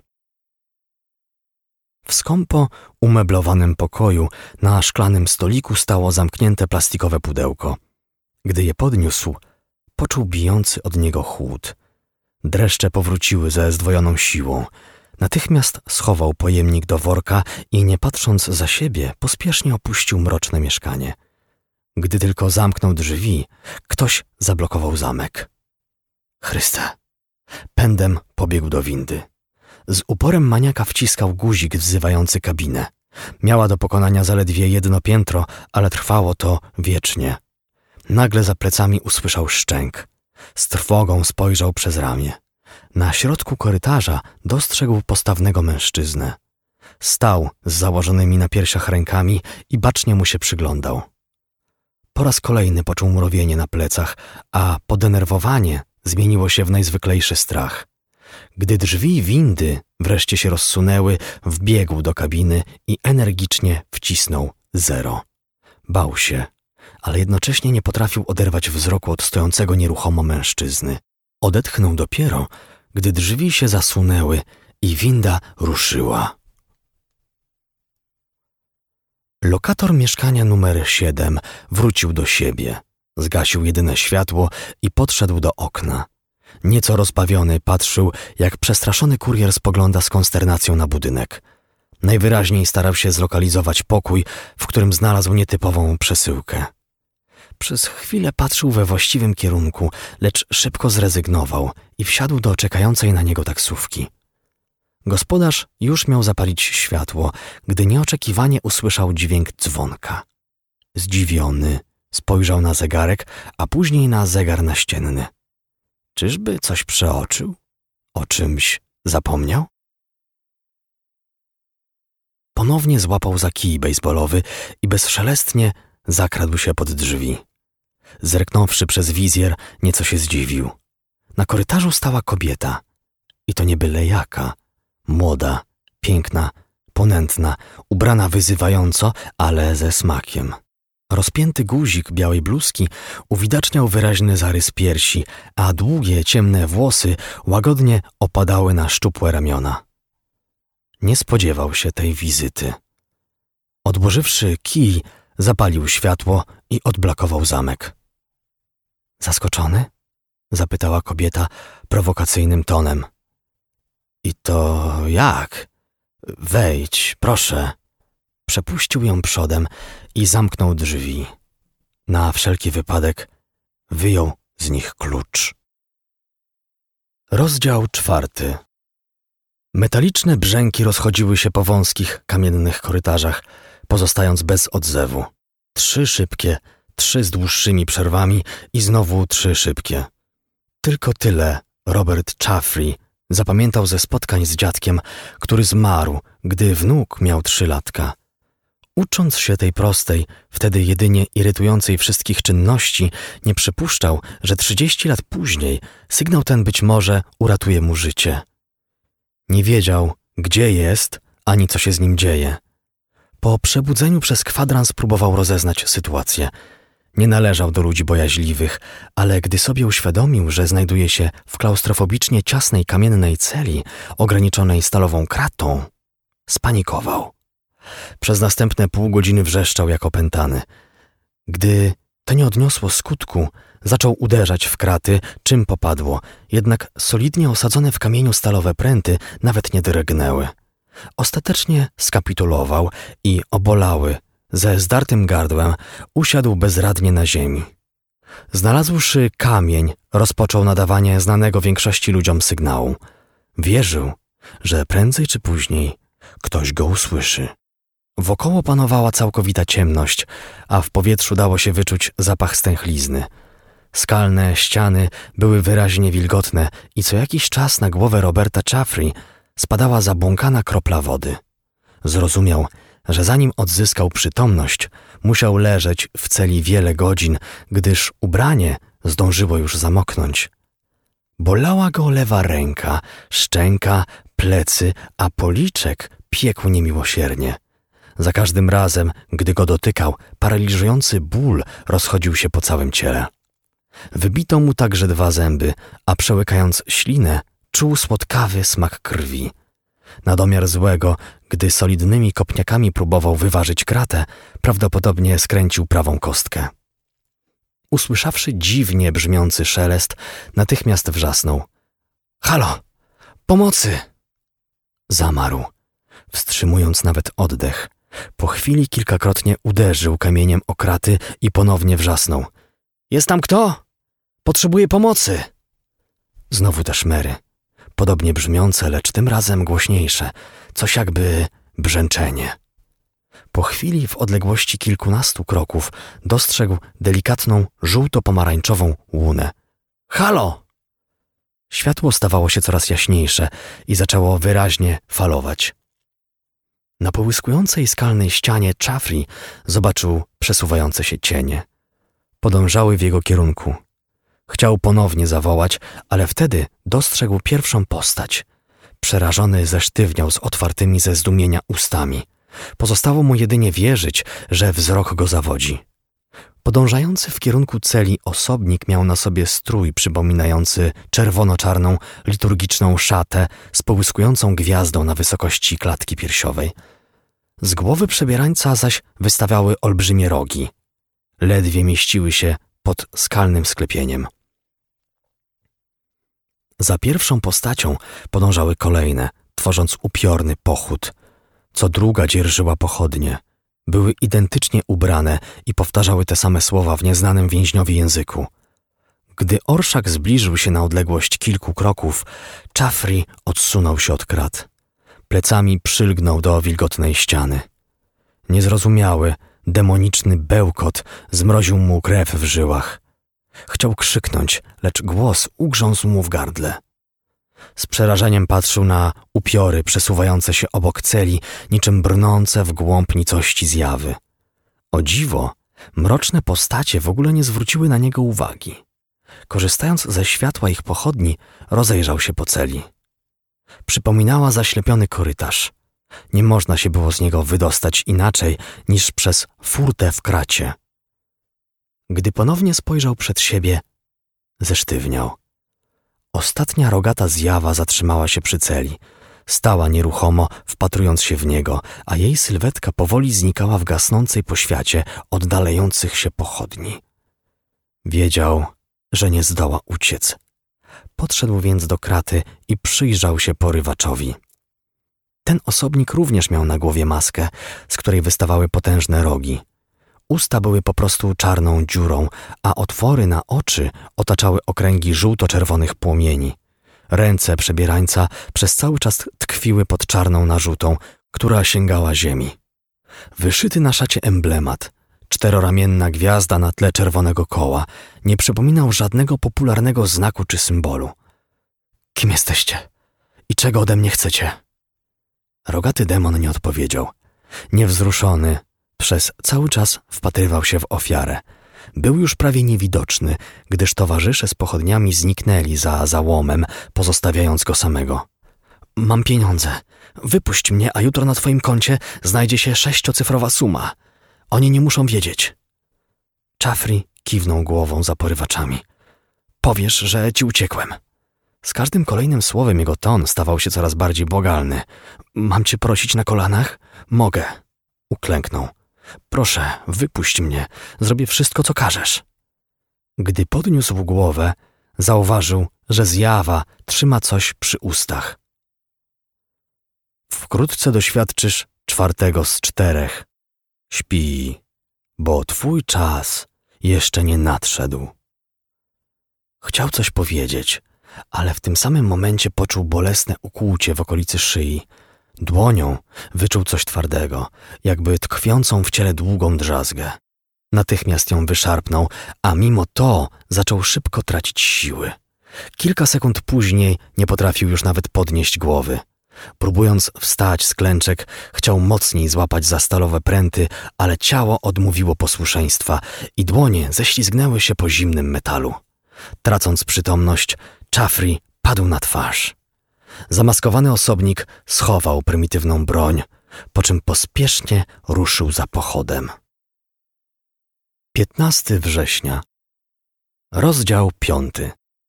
W skąpo umeblowanym pokoju na szklanym stoliku stało zamknięte plastikowe pudełko. Gdy je podniósł, poczuł bijący od niego chłód. Dreszcze powróciły ze zdwojoną siłą. Natychmiast schował pojemnik do worka i, nie patrząc za siebie, pospiesznie opuścił mroczne mieszkanie. Gdy tylko zamknął drzwi, ktoś zablokował zamek. Chryste! Pędem pobiegł do windy. Z uporem maniaka wciskał guzik wzywający kabinę. Miała do pokonania zaledwie jedno piętro, ale trwało to wiecznie. Nagle za plecami usłyszał szczęk. Z trwogą spojrzał przez ramię. Na środku korytarza dostrzegł postawnego mężczyznę. Stał z założonymi na piersiach rękami i bacznie mu się przyglądał. Po raz kolejny poczuł mrowienie na plecach, a podenerwowanie zmieniło się w najzwyklejszy strach. Gdy drzwi windy wreszcie się rozsunęły, wbiegł do kabiny i energicznie wcisnął zero. Bał się, ale jednocześnie nie potrafił oderwać wzroku od stojącego nieruchomo mężczyzny. Odetchnął dopiero, gdy drzwi się zasunęły i winda ruszyła. Lokator mieszkania numer siedem wrócił do siebie, zgasił jedyne światło i podszedł do okna. Nieco rozbawiony patrzył, jak przestraszony kurier spogląda z konsternacją na budynek. Najwyraźniej starał się zlokalizować pokój, w którym znalazł nietypową przesyłkę. Przez chwilę patrzył we właściwym kierunku, lecz szybko zrezygnował i wsiadł do czekającej na niego taksówki. Gospodarz już miał zapalić światło, gdy nieoczekiwanie usłyszał dźwięk dzwonka. Zdziwiony spojrzał na zegarek, a później na zegar naścienny. Czyżby coś przeoczył? O czymś zapomniał? Ponownie złapał za kij bejsbolowy i bezszelestnie zakradł się pod drzwi. Zerknąwszy przez wizjer, nieco się zdziwił. Na korytarzu stała kobieta. I to nie byle jaka. Młoda, piękna, ponętna, ubrana wyzywająco, ale ze smakiem. Rozpięty guzik białej bluzki uwidaczniał wyraźny zarys piersi, a długie, ciemne włosy łagodnie opadały na szczupłe ramiona. Nie spodziewał się tej wizyty. Odłożywszy kij, zapalił światło i odblokował zamek. Zaskoczony? Zapytała kobieta prowokacyjnym tonem. I to jak? Wejdź, proszę. Przepuścił ją przodem i zamknął drzwi. Na wszelki wypadek wyjął z nich klucz. Rozdział czwarty. Metaliczne brzęki rozchodziły się po wąskich, kamiennych korytarzach, pozostając bez odzewu. Trzy szybkie, trzy z dłuższymi przerwami i znowu trzy szybkie. Tylko tyle Robert Chaffrey zapamiętał ze spotkań z dziadkiem, który zmarł, gdy wnuk miał trzy latka. Ucząc się tej prostej, wtedy jedynie irytującej wszystkich czynności, nie przypuszczał, że trzydzieści lat później sygnał ten być może uratuje mu życie. Nie wiedział, gdzie jest, ani co się z nim dzieje. Po przebudzeniu przez kwadrans próbował rozeznać sytuację. Nie należał do ludzi bojaźliwych, ale gdy sobie uświadomił, że znajduje się w klaustrofobicznie ciasnej kamiennej celi ograniczonej stalową kratą, spanikował. Przez następne pół godziny wrzeszczał jak opętany. Gdy to nie odniosło skutku, zaczął uderzać w kraty, czym popadło, jednak solidnie osadzone w kamieniu stalowe pręty nawet nie drgnęły. Ostatecznie skapitulował i obolały, ze zdartym gardłem, usiadł bezradnie na ziemi. Znalazłszy kamień, rozpoczął nadawanie znanego większości ludziom sygnału. Wierzył, że prędzej czy później ktoś go usłyszy. Wokoło panowała całkowita ciemność, a w powietrzu dało się wyczuć zapach stęchlizny. Skalne ściany były wyraźnie wilgotne i co jakiś czas na głowę Roberta Chaffrey spadała zabłąkana kropla wody. Zrozumiał, że zanim odzyskał przytomność, musiał leżeć w celi wiele godzin, gdyż ubranie zdążyło już zamoknąć. Bolała go lewa ręka, szczęka, plecy, a policzek piekł niemiłosiernie. Za każdym razem, gdy go dotykał, paraliżujący ból rozchodził się po całym ciele. Wybito mu także dwa zęby, a przełykając ślinę, czuł słodkawy smak krwi. Na domiar złego, gdy solidnymi kopniakami próbował wyważyć kratę, prawdopodobnie skręcił prawą kostkę. Usłyszawszy dziwnie brzmiący szelest, natychmiast wrzasnął. Halo! Pomocy! Zamarł, wstrzymując nawet oddech. Po chwili kilkakrotnie uderzył kamieniem o kraty i ponownie wrzasnął. Jest tam kto? Potrzebuję pomocy! Znowu te szmery. Podobnie brzmiące, lecz tym razem głośniejsze, coś jakby brzęczenie. Po chwili w odległości kilkunastu kroków dostrzegł delikatną, żółto-pomarańczową łunę. Halo! Światło stawało się coraz jaśniejsze i zaczęło wyraźnie falować. Na połyskującej skalnej ścianie Chaffrey zobaczył przesuwające się cienie. Podążały w jego kierunku. Chciał ponownie zawołać, ale wtedy dostrzegł pierwszą postać. Przerażony zesztywniał z otwartymi ze zdumienia ustami. Pozostało mu jedynie wierzyć, że wzrok go zawodzi. Podążający w kierunku celi osobnik miał na sobie strój przypominający czerwono-czarną liturgiczną szatę z połyskującą gwiazdą na wysokości klatki piersiowej. Z głowy przebierańca zaś wystawiały olbrzymie rogi. Ledwie mieściły się pod skalnym sklepieniem. Za pierwszą postacią podążały kolejne, tworząc upiorny pochód. Co druga dzierżyła pochodnie. Były identycznie ubrane i powtarzały te same słowa w nieznanym więźniowi języku. Gdy orszak zbliżył się na odległość kilku kroków, Chaffrey odsunął się od krat. Plecami przylgnął do wilgotnej ściany. Niezrozumiały, demoniczny bełkot zmroził mu krew w żyłach. Chciał krzyknąć, lecz głos ugrzązł mu w gardle. Z przerażeniem patrzył na upiory przesuwające się obok celi, niczym brnące w głąb nicości zjawy. O dziwo, mroczne postacie w ogóle nie zwróciły na niego uwagi. Korzystając ze światła ich pochodni, rozejrzał się po celi. Przypominała zaślepiony korytarz. Nie można się było z niego wydostać inaczej niż przez furtę w kracie. Gdy ponownie spojrzał przed siebie, zesztywniał. Ostatnia rogata zjawa zatrzymała się przy celi. Stała nieruchomo, wpatrując się w niego, a jej sylwetka powoli znikała w gasnącej poświacie oddalających się pochodni. Wiedział, że nie zdoła uciec. Podszedł więc do kraty i przyjrzał się porywaczowi. Ten osobnik również miał na głowie maskę, z której wystawały potężne rogi. Usta były po prostu czarną dziurą, a otwory na oczy otaczały okręgi żółto-czerwonych płomieni. Ręce przebierańca przez cały czas tkwiły pod czarną narzutą, która sięgała ziemi. Wyszyty na szacie emblemat, czteroramienna gwiazda na tle czerwonego koła, nie przypominał żadnego popularnego znaku czy symbolu. Kim jesteście? I czego ode mnie chcecie? Rogaty demon nie odpowiedział. Niewzruszony, przez cały czas wpatrywał się w ofiarę. Był już prawie niewidoczny, gdyż towarzysze z pochodniami zniknęli za załomem, pozostawiając go samego. Mam pieniądze. Wypuść mnie, a jutro na twoim koncie znajdzie się sześciocyfrowa suma. Oni nie muszą wiedzieć. Chaffrey kiwnął głową za porywaczami. Powiesz, że ci uciekłem. Z każdym kolejnym słowem jego ton stawał się coraz bardziej błagalny. Mam cię prosić na kolanach? Mogę. Uklęknął. Proszę, wypuść mnie. Zrobię wszystko, co każesz. Gdy podniósł głowę, zauważył, że zjawa trzyma coś przy ustach. Wkrótce doświadczysz czwartego z czterech. Śpij, bo twój czas jeszcze nie nadszedł. Chciał coś powiedzieć, ale w tym samym momencie poczuł bolesne ukłucie w okolicy szyi. Dłonią wyczuł coś twardego, jakby tkwiącą w ciele długą drzazgę. Natychmiast ją wyszarpnął, a mimo to zaczął szybko tracić siły. Kilka sekund później nie potrafił już nawet podnieść głowy. Próbując wstać z klęczek, chciał mocniej złapać za stalowe pręty, ale ciało odmówiło posłuszeństwa i dłonie ześlizgnęły się po zimnym metalu. Tracąc przytomność, Chaffrey padł na twarz. Zamaskowany osobnik schował prymitywną broń, po czym pospiesznie ruszył za pochodem. piętnastego września. Rozdział piąty.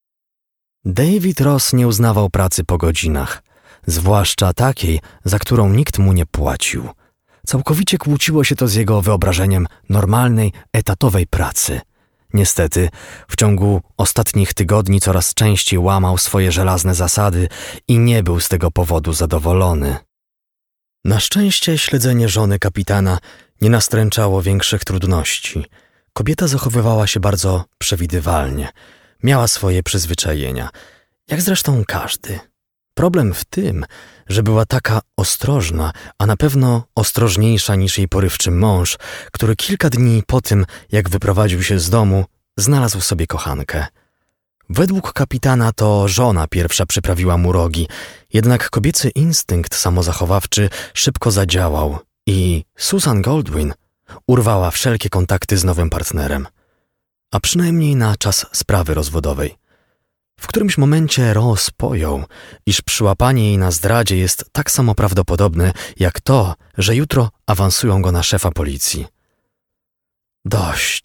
David Ross nie uznawał pracy po godzinach, zwłaszcza takiej, za którą nikt mu nie płacił. Całkowicie kłóciło się to z jego wyobrażeniem normalnej, etatowej pracy. Niestety, w ciągu ostatnich tygodni coraz częściej łamał swoje żelazne zasady i nie był z tego powodu zadowolony. Na szczęście śledzenie żony kapitana nie nastręczało większych trudności. Kobieta zachowywała się bardzo przewidywalnie. Miała swoje przyzwyczajenia, jak zresztą każdy. Problem w tym, że była taka ostrożna, a na pewno ostrożniejsza niż jej porywczy mąż, który kilka dni po tym, jak wyprowadził się z domu, znalazł sobie kochankę. Według kapitana to żona pierwsza przyprawiła mu rogi, jednak kobiecy instynkt samozachowawczy szybko zadziałał i Susan Goldwyn urwała wszelkie kontakty z nowym partnerem, a przynajmniej na czas sprawy rozwodowej. W którymś momencie Ross pojął, iż przyłapanie jej na zdradzie jest tak samo prawdopodobne, jak to, że jutro awansują go na szefa policji. Dość,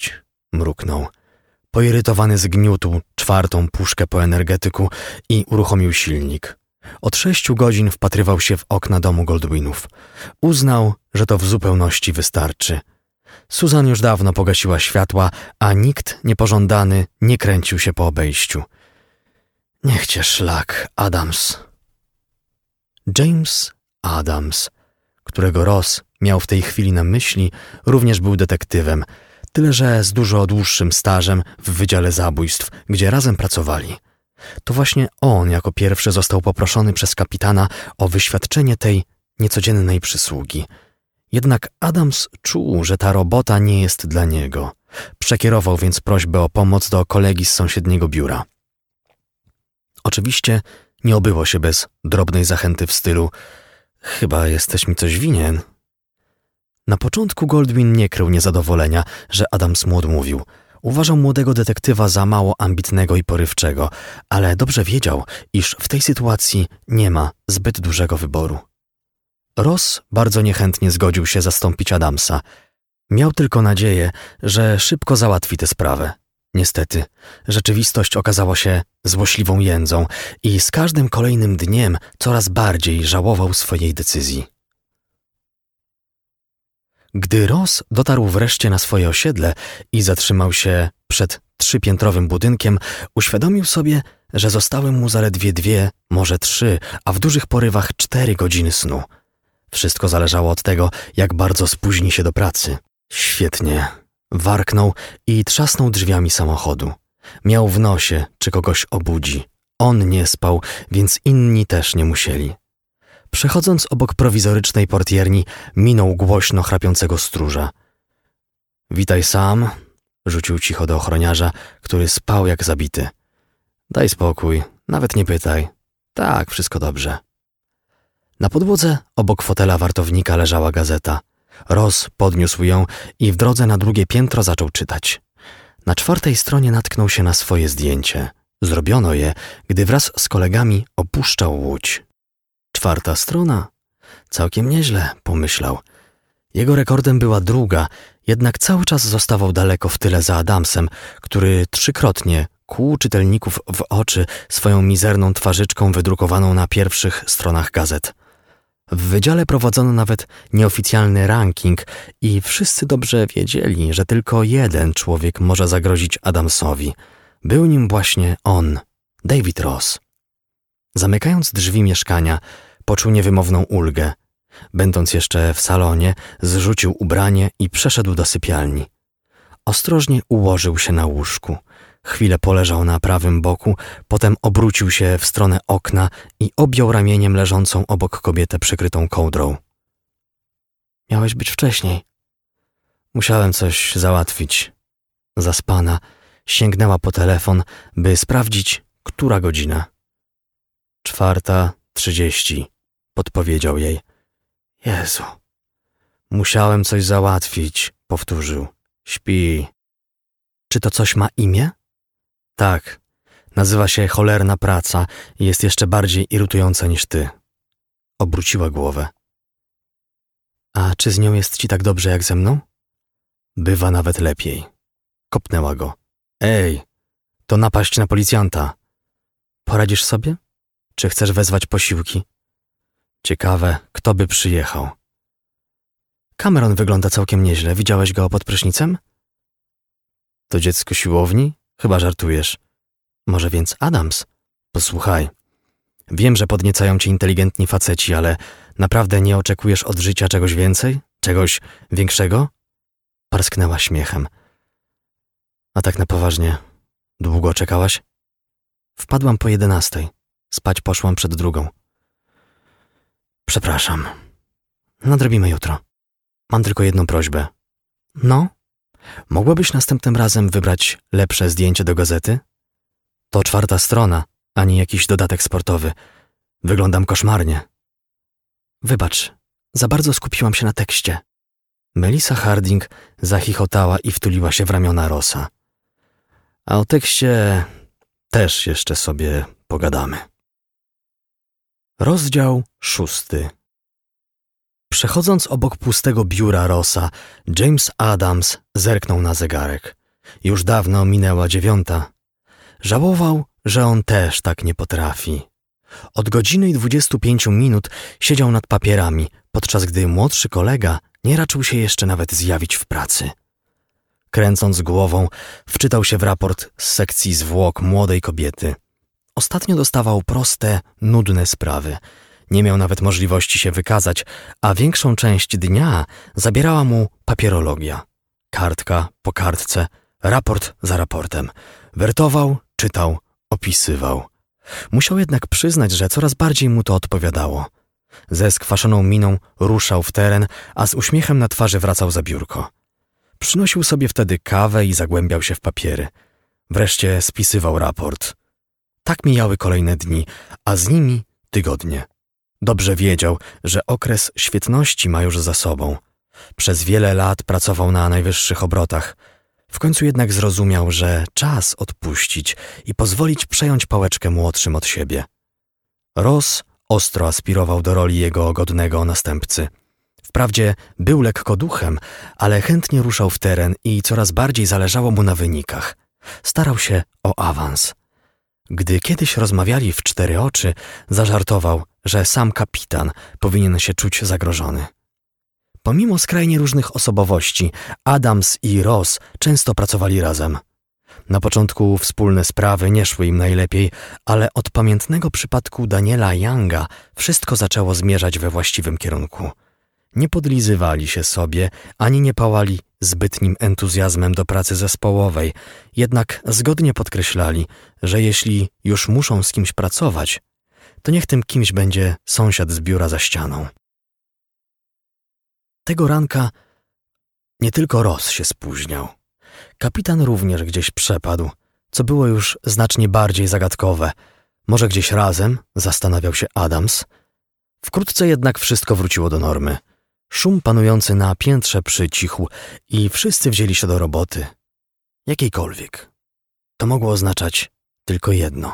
mruknął. Poirytowany zgniótł czwartą puszkę po energetyku i uruchomił silnik. Od sześciu godzin wpatrywał się w okna domu Goldwynów. Uznał, że to w zupełności wystarczy. Susan już dawno pogasiła światła, a nikt niepożądany nie kręcił się po obejściu. Niech cię szlak, Adams. James Adams, którego Ross miał w tej chwili na myśli, również był detektywem, tyle że z dużo dłuższym stażem w Wydziale Zabójstw, gdzie razem pracowali. To właśnie on jako pierwszy został poproszony przez kapitana o wyświadczenie tej niecodziennej przysługi. Jednak Adams czuł, że ta robota nie jest dla niego. Przekierował więc prośbę o pomoc do kolegi z sąsiedniego biura. Oczywiście nie obyło się bez drobnej zachęty w stylu „chyba jesteś mi coś winien”. Na początku Goldwyn nie krył niezadowolenia, że Adams mu odmówił. Uważał młodego detektywa za mało ambitnego i porywczego, ale dobrze wiedział, iż w tej sytuacji nie ma zbyt dużego wyboru. Ross bardzo niechętnie zgodził się zastąpić Adamsa. Miał tylko nadzieję, że szybko załatwi tę sprawę. Niestety, rzeczywistość okazała się złośliwą jędzą i z każdym kolejnym dniem coraz bardziej żałował swojej decyzji. Gdy Ross dotarł wreszcie na swoje osiedle i zatrzymał się przed trzypiętrowym budynkiem, uświadomił sobie, że zostały mu zaledwie dwie, może trzy, a w dużych porywach cztery godziny snu. Wszystko zależało od tego, jak bardzo spóźni się do pracy. Świetnie. Warknął i trzasnął drzwiami samochodu. Miał w nosie, czy kogoś obudzi. On nie spał, więc inni też nie musieli. Przechodząc obok prowizorycznej portierni, minął głośno chrapiącego stróża. „Witaj Sam”, rzucił cicho do ochroniarza, który spał jak zabity. „Daj spokój, nawet nie pytaj. Tak, wszystko dobrze”. Na podłodze obok fotela wartownika leżała gazeta. Ross podniósł ją i w drodze na drugie piętro zaczął czytać. Na czwartej stronie natknął się na swoje zdjęcie. Zrobiono je, gdy wraz z kolegami opuszczał Łódź. Czwarta strona? Całkiem nieźle, pomyślał. Jego rekordem była druga, jednak cały czas zostawał daleko w tyle za Adamsem, który trzykrotnie kłuł czytelników w oczy swoją mizerną twarzyczką wydrukowaną na pierwszych stronach gazet. W wydziale prowadzono nawet nieoficjalny ranking i wszyscy dobrze wiedzieli, że tylko jeden człowiek może zagrozić Adamsowi. Był nim właśnie on, David Ross. Zamykając drzwi mieszkania, poczuł niewymowną ulgę. Będąc jeszcze w salonie, zrzucił ubranie i przeszedł do sypialni. Ostrożnie ułożył się na łóżku. Chwilę poleżał na prawym boku, potem obrócił się w stronę okna i objął ramieniem leżącą obok kobietę przykrytą kołdrą. „Miałeś być wcześniej”. „Musiałem coś załatwić”. Zaspana, sięgnęła po telefon, by sprawdzić, która godzina. „Czwarta trzydzieści”, podpowiedział jej. „Jezu”. „Musiałem coś załatwić”, powtórzył. „Śpi”. „Czy to coś ma imię?” „Tak. Nazywa się cholerna praca i jest jeszcze bardziej irytująca niż ty”. Obróciła głowę. „A czy z nią jest ci tak dobrze jak ze mną?” „Bywa nawet lepiej”. Kopnęła go. „Ej, to napaść na policjanta”. „Poradzisz sobie? Czy chcesz wezwać posiłki?” „Ciekawe, kto by przyjechał”. „Cameron wygląda całkiem nieźle. Widziałeś go pod prysznicem?” „To dziecko siłowni? Chyba żartujesz”. „Może więc Adams?” „Posłuchaj, wiem, że podniecają cię inteligentni faceci, ale naprawdę nie oczekujesz od życia czegoś więcej? Czegoś większego?” Parsknęła śmiechem. „A tak na poważnie, długo czekałaś?” „Wpadłam po jedenastej. Spać poszłam przed drugą”. „Przepraszam. Nadrobimy jutro. Mam tylko jedną prośbę”. „No? Mogłabyś następnym razem wybrać lepsze zdjęcie do gazety? To czwarta strona, a nie jakiś dodatek sportowy. Wyglądam koszmarnie”. „Wybacz, za bardzo skupiłam się na tekście”. Melissa Harding zachichotała i wtuliła się w ramiona Rossa. „A o tekście też jeszcze sobie pogadamy”. Rozdział szósty. Przechodząc obok pustego biura Rossa, James Adams zerknął na zegarek. Już dawno minęła dziewiąta. Żałował, że on też tak nie potrafi. Od godziny i dwudziestu pięciu minut siedział nad papierami, podczas gdy młodszy kolega nie raczył się jeszcze nawet zjawić w pracy. Kręcąc głową, wczytał się w raport z sekcji zwłok młodej kobiety. Ostatnio dostawał proste, nudne sprawy. Nie miał nawet możliwości się wykazać, a większą część dnia zabierała mu papierologia. Kartka po kartce, raport za raportem. Wertował, czytał, opisywał. Musiał jednak przyznać, że coraz bardziej mu to odpowiadało. Ze skwaszoną miną ruszał w teren, a z uśmiechem na twarzy wracał za biurko. Przynosił sobie wtedy kawę i zagłębiał się w papiery. Wreszcie spisywał raport. Tak mijały kolejne dni, a z nimi tygodnie. Dobrze wiedział, że okres świetności ma już za sobą. Przez wiele lat pracował na najwyższych obrotach. W końcu jednak zrozumiał, że czas odpuścić i pozwolić przejąć pałeczkę młodszym od siebie. Ross ostro aspirował do roli jego godnego następcy. Wprawdzie był lekkoduchem, ale chętnie ruszał w teren i coraz bardziej zależało mu na wynikach. Starał się o awans. Gdy kiedyś rozmawiali w cztery oczy, zażartował, że sam kapitan powinien się czuć zagrożony. Pomimo skrajnie różnych osobowości, Adams i Ross często pracowali razem. Na początku wspólne sprawy nie szły im najlepiej, ale od pamiętnego przypadku Daniela Younga wszystko zaczęło zmierzać we właściwym kierunku. Nie podlizywali się sobie, ani nie pałali zbytnim entuzjazmem do pracy zespołowej, jednak zgodnie podkreślali, że jeśli już muszą z kimś pracować, to niech tym kimś będzie sąsiad z biura za ścianą. Tego ranka nie tylko Ross się spóźniał. Kapitan również gdzieś przepadł, co było już znacznie bardziej zagadkowe. Może gdzieś razem, zastanawiał się Adams. Wkrótce jednak wszystko wróciło do normy. Szum panujący na piętrze przycichł i wszyscy wzięli się do roboty. Jakiejkolwiek. To mogło oznaczać tylko jedno.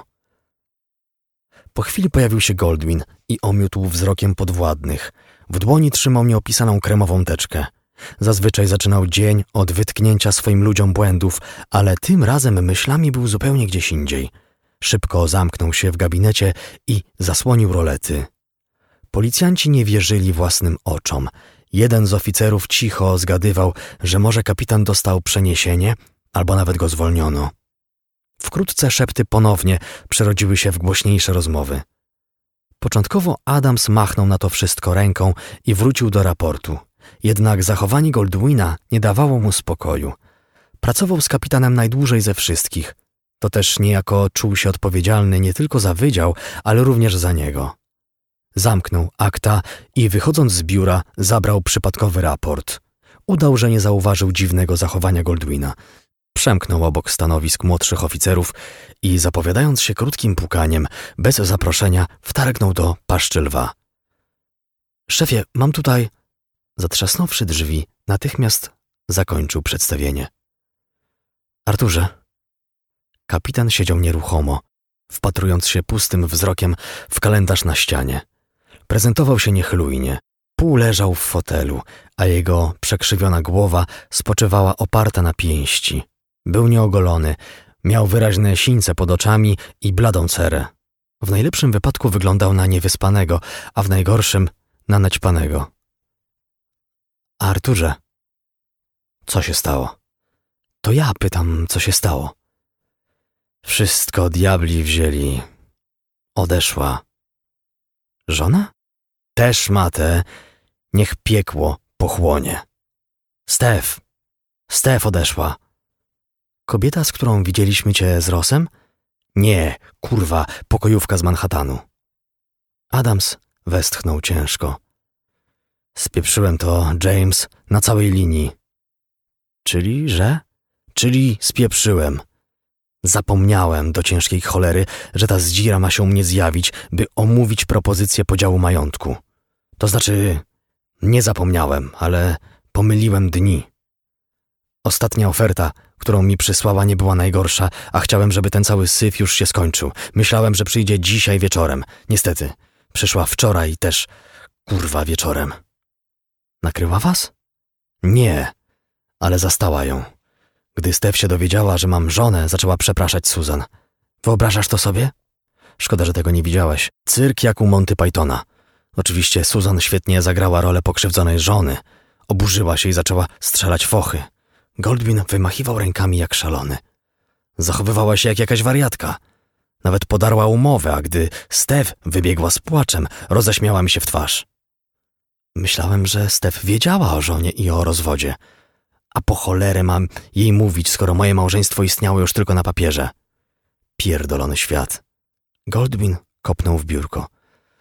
Po chwili pojawił się Goldwyn i omiótł wzrokiem podwładnych. W dłoni trzymał nieopisaną kremową teczkę. Zazwyczaj zaczynał dzień od wytknięcia swoim ludziom błędów, ale tym razem myślami był zupełnie gdzieś indziej. Szybko zamknął się w gabinecie i zasłonił rolety. Policjanci nie wierzyli własnym oczom. Jeden z oficerów cicho zgadywał, że może kapitan dostał przeniesienie, albo nawet go zwolniono. Wkrótce szepty ponownie przerodziły się w głośniejsze rozmowy. Początkowo Adams machnął na to wszystko ręką i wrócił do raportu. Jednak zachowanie Goldwyna nie dawało mu spokoju. Pracował z kapitanem najdłużej ze wszystkich. To też niejako czuł się odpowiedzialny nie tylko za wydział, ale również za niego. Zamknął akta i wychodząc z biura zabrał przypadkowy raport. Udał, że nie zauważył dziwnego zachowania Goldwyna. Przemknął obok stanowisk młodszych oficerów i zapowiadając się krótkim pukaniem, bez zaproszenia, wtargnął do paszczy lwa. Szefie, mam tutaj... Zatrzasnąwszy drzwi, natychmiast zakończył przedstawienie. Arturze. Kapitan siedział nieruchomo, wpatrując się pustym wzrokiem w kalendarz na ścianie. Prezentował się niechlujnie. Pół leżał w fotelu, a jego przekrzywiona głowa spoczywała oparta na pięści. Był nieogolony, miał wyraźne sińce pod oczami i bladą cerę. W najlepszym wypadku wyglądał na niewyspanego, a w najgorszym na naćpanego. Arturze, co się stało? To ja pytam, co się stało. Wszystko diabli wzięli. Odeszła. Żona? Też matę. Niech piekło pochłonie. Stef. Stef odeszła. Kobieta, z którą widzieliśmy cię z Rossem? Nie, kurwa, pokojówka z Manhattanu. Adams westchnął ciężko. Spieprzyłem to, James, na całej linii. Czyli, że? Czyli spieprzyłem. Zapomniałem do ciężkiej cholery, że ta zdzira ma się u mnie zjawić, by omówić propozycję podziału majątku. To znaczy, nie zapomniałem, ale pomyliłem dni. Ostatnia oferta, którą mi przysłała, nie była najgorsza, a chciałem, żeby ten cały syf już się skończył. Myślałem, że przyjdzie dzisiaj wieczorem. Niestety, przyszła wczoraj też, kurwa, wieczorem. Nakryła was? Nie, ale zastała ją. Gdy Steph się dowiedziała, że mam żonę, zaczęła przepraszać Susan. Wyobrażasz to sobie? Szkoda, że tego nie widziałeś. Cyrk jak u Monty Pythona. Oczywiście Susan świetnie zagrała rolę pokrzywdzonej żony. Oburzyła się i zaczęła strzelać fochy. Goldwyn wymachiwał rękami jak szalony. Zachowywała się jak jakaś wariatka. Nawet podarła umowę, a gdy Steph wybiegła z płaczem, roześmiała mi się w twarz. Myślałem, że Steph wiedziała o żonie i o rozwodzie. A po cholerę mam jej mówić, skoro moje małżeństwo istniało już tylko na papierze. Pierdolony świat. Goldwyn kopnął w biurko.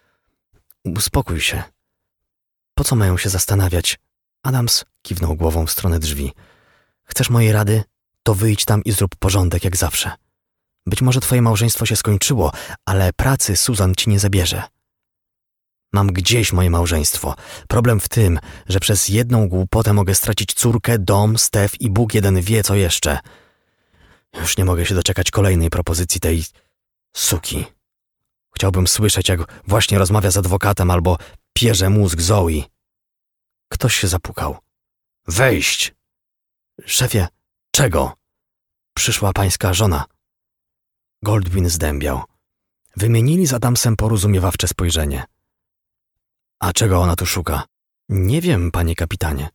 Uspokój się. Po co mają się zastanawiać? Adams kiwnął głową w stronę drzwi. Chcesz mojej rady? To wyjdź tam i zrób porządek jak zawsze. Być może twoje małżeństwo się skończyło, ale pracy Susan ci nie zabierze. Mam gdzieś moje małżeństwo. Problem w tym, że przez jedną głupotę mogę stracić córkę, dom, Steph i Bóg jeden wie co jeszcze. Już nie mogę się doczekać kolejnej propozycji tej suki. Chciałbym słyszeć, jak właśnie rozmawia z adwokatem albo pierze mózg Zoe. Ktoś się zapukał. Wejść! Szefie, czego? Przyszła pańska żona. Goldwyn zdębiał. Wymienili z Adamsem porozumiewawcze spojrzenie. A czego ona tu szuka? Nie wiem, panie kapitanie.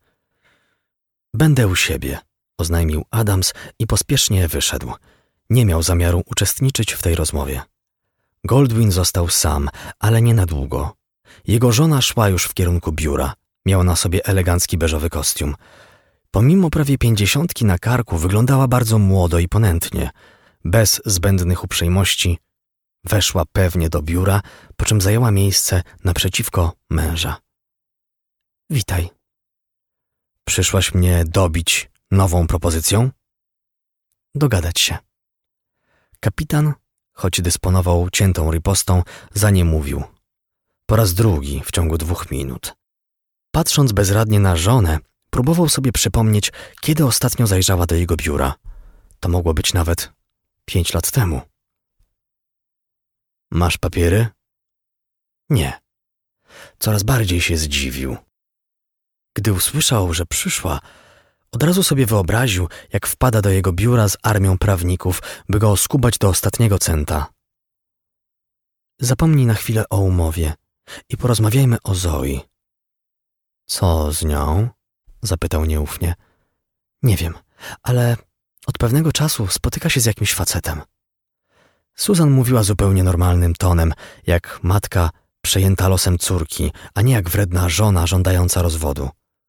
Będę u siebie, oznajmił Adams i pospiesznie wyszedł. Nie miał zamiaru uczestniczyć w tej rozmowie. Goldwyn został sam, ale nie na długo. Jego żona szła już w kierunku biura. Miała na sobie elegancki beżowy kostium. Pomimo prawie pięćdziesiątki na karku wyglądała bardzo młodo i ponętnie. Bez zbędnych uprzejmości weszła pewnie do biura, po czym zajęła miejsce naprzeciwko męża. Witaj. Przyszłaś mnie dobić nową propozycją? Dogadać się. Kapitan, choć dysponował ciętą ripostą, za nie mówił. Po raz drugi w ciągu dwóch minut. Patrząc bezradnie na żonę, próbował sobie przypomnieć, kiedy ostatnio zajrzała do jego biura. To mogło być nawet pięć lat temu. Masz papiery? Nie. Coraz bardziej się zdziwił. Gdy usłyszał, że przyszła, od razu sobie wyobraził, jak wpada do jego biura z armią prawników, by go oskubać do ostatniego centa. Zapomnij na chwilę o umowie i porozmawiajmy o Zoe. Co z nią? Zapytał nieufnie. Nie wiem, ale od pewnego czasu spotyka się z jakimś facetem. Susan mówiła zupełnie normalnym tonem, jak matka przejęta losem córki, a nie jak wredna żona żądająca rozwodu.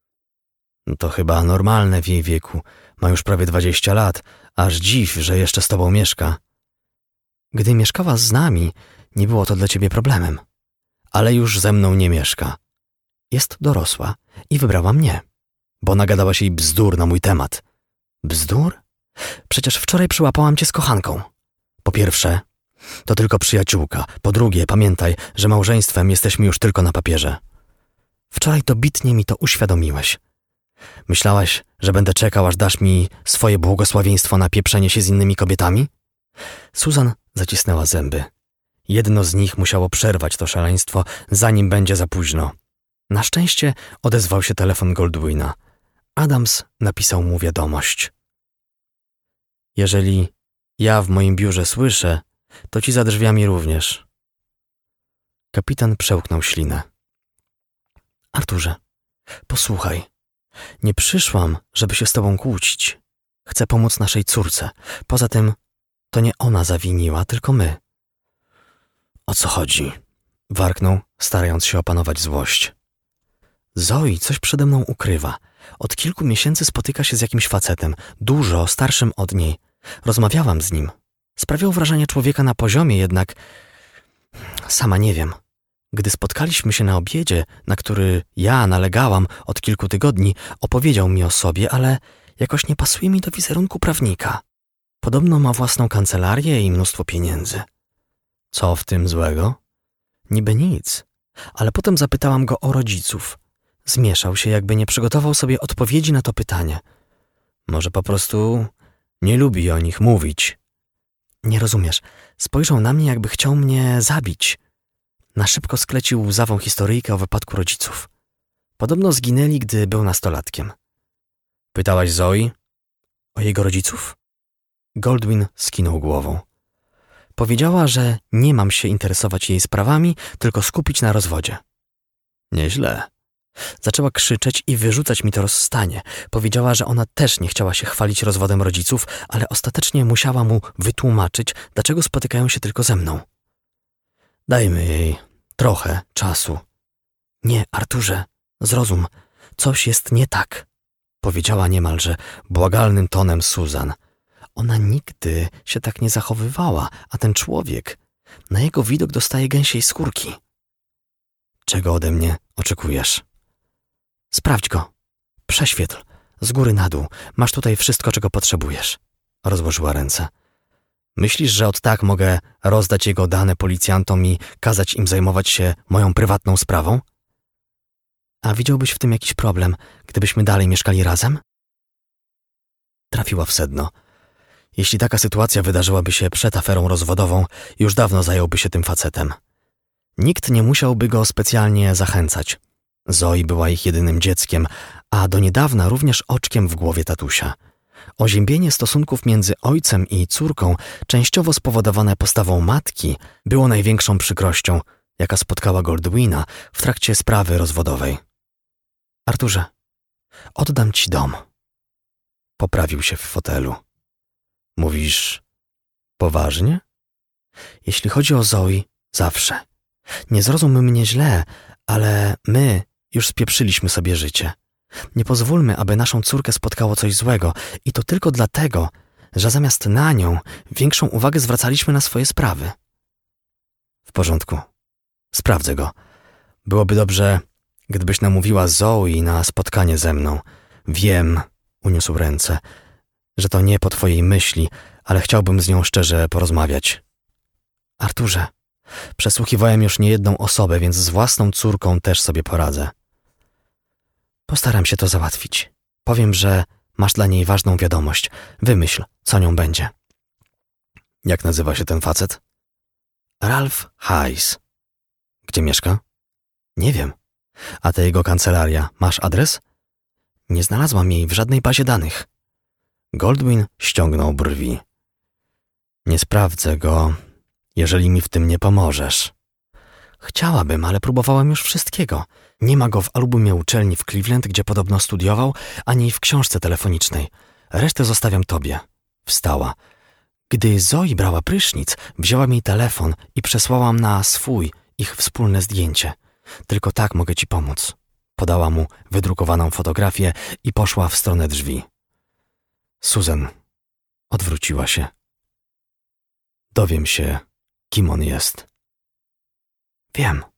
To chyba normalne w jej wieku. Ma już prawie dwadzieścia lat. Aż dziw, że jeszcze z tobą mieszka. Gdy mieszkała z nami, nie było to dla ciebie problemem. Ale już ze mną nie mieszka. Jest dorosła i wybrała mnie, bo nagadała się jej bzdur na mój temat. Bzdur? Przecież wczoraj przyłapałam cię z kochanką. Po pierwsze, to tylko przyjaciółka. Po drugie, pamiętaj, że małżeństwem jesteśmy już tylko na papierze. Wczoraj dobitnie mi to uświadomiłeś. Myślałaś, że będę czekał, aż dasz mi swoje błogosławieństwo na pieprzenie się z innymi kobietami? Susan zacisnęła zęby. Jedno z nich musiało przerwać to szaleństwo, zanim będzie za późno. Na szczęście odezwał się telefon Goldwyna. Adams napisał mu wiadomość. Jeżeli ja w moim biurze słyszę, to ci za drzwiami również. Kapitan przełknął ślinę. Arturze, posłuchaj. Nie przyszłam, żeby się z tobą kłócić. Chcę pomóc naszej córce. Poza tym to nie ona zawiniła, tylko my. O co chodzi? Warknął, starając się opanować złość. Zoe coś przede mną ukrywa. Od kilku miesięcy spotyka się z jakimś facetem, dużo starszym od niej. Rozmawiałam z nim. Sprawiał wrażenie człowieka na poziomie, jednak sama nie wiem. Gdy spotkaliśmy się na obiedzie, na który ja nalegałam od kilku tygodni, opowiedział mi o sobie, ale jakoś nie pasuje mi do wizerunku prawnika. Podobno ma własną kancelarię i mnóstwo pieniędzy. Co w tym złego? Niby nic, ale potem zapytałam go o rodziców. Zmieszał się, jakby nie przygotował sobie odpowiedzi na to pytanie. Może po prostu nie lubi o nich mówić. Nie rozumiesz. Spojrzał na mnie, jakby chciał mnie zabić. Na szybko sklecił łzawą historyjkę o wypadku rodziców. Podobno zginęli, gdy był nastolatkiem. Pytałaś Zoe? O jego rodziców? Goldwyn skinął głową. Powiedziała, że nie mam się interesować jej sprawami, tylko skupić na rozwodzie. Nieźle. Zaczęła krzyczeć i wyrzucać mi to rozstanie. Powiedziała, że ona też nie chciała się chwalić rozwodem rodziców, ale ostatecznie musiała mu wytłumaczyć, dlaczego spotykają się tylko ze mną. Dajmy jej trochę czasu. Nie, Arturze, zrozum, coś jest nie tak, powiedziała niemalże błagalnym tonem Susan. Ona nigdy się tak nie zachowywała, a ten człowiek, na jego widok dostaje gęsiej skórki. Czego ode mnie oczekujesz? Sprawdź go. Prześwietl. Z góry na dół. Masz tutaj wszystko, czego potrzebujesz. Rozłożyła ręce. Myślisz, że od tak mogę rozdać jego dane policjantom i kazać im zajmować się moją prywatną sprawą? A widziałbyś w tym jakiś problem, gdybyśmy dalej mieszkali razem? Trafiła w sedno. Jeśli taka sytuacja wydarzyłaby się przed aferą rozwodową, już dawno zająłby się tym facetem. Nikt nie musiałby go specjalnie zachęcać. Zoe była ich jedynym dzieckiem, a do niedawna również oczkiem w głowie tatusia. Oziębienie stosunków między ojcem i córką, częściowo spowodowane postawą matki, było największą przykrością, jaka spotkała Goldwyna w trakcie sprawy rozwodowej. Arturze, oddam ci dom. Poprawił się w fotelu. Mówisz poważnie? Jeśli chodzi o Zoe, zawsze. Nie zrozum mnie źle, ale my już spieprzyliśmy sobie życie. Nie pozwólmy, aby naszą córkę spotkało coś złego i to tylko dlatego, że zamiast na nią większą uwagę zwracaliśmy na swoje sprawy. W porządku. Sprawdzę go. Byłoby dobrze, gdybyś namówiła Zoe na spotkanie ze mną. Wiem, uniósł ręce, że to nie po twojej myśli, ale chciałbym z nią szczerze porozmawiać. Arturze, przesłuchiwałem już niejedną osobę, więc z własną córką też sobie poradzę. Postaram się to załatwić. Powiem, że masz dla niej ważną wiadomość. Wymyśl, co nią będzie. Jak nazywa się ten facet? Ralph Hayes. Gdzie mieszka? Nie wiem. A ta jego kancelaria, masz adres? Nie znalazłam jej w żadnej bazie danych. Goldwyn ściągnął brwi. Nie sprawdzę go, jeżeli mi w tym nie pomożesz. Chciałabym, ale próbowałem już wszystkiego. Nie ma go w albumie uczelni w Cleveland, gdzie podobno studiował, ani w książce telefonicznej. Resztę zostawiam tobie. Wstała. Gdy Zoe brała prysznic, wzięłam jej telefon i przesłałam na swój, ich wspólne zdjęcie. Tylko tak mogę ci pomóc. Podała mu wydrukowaną fotografię i poszła w stronę drzwi. Susan odwróciła się. Dowiem się, kim on jest. Wiem.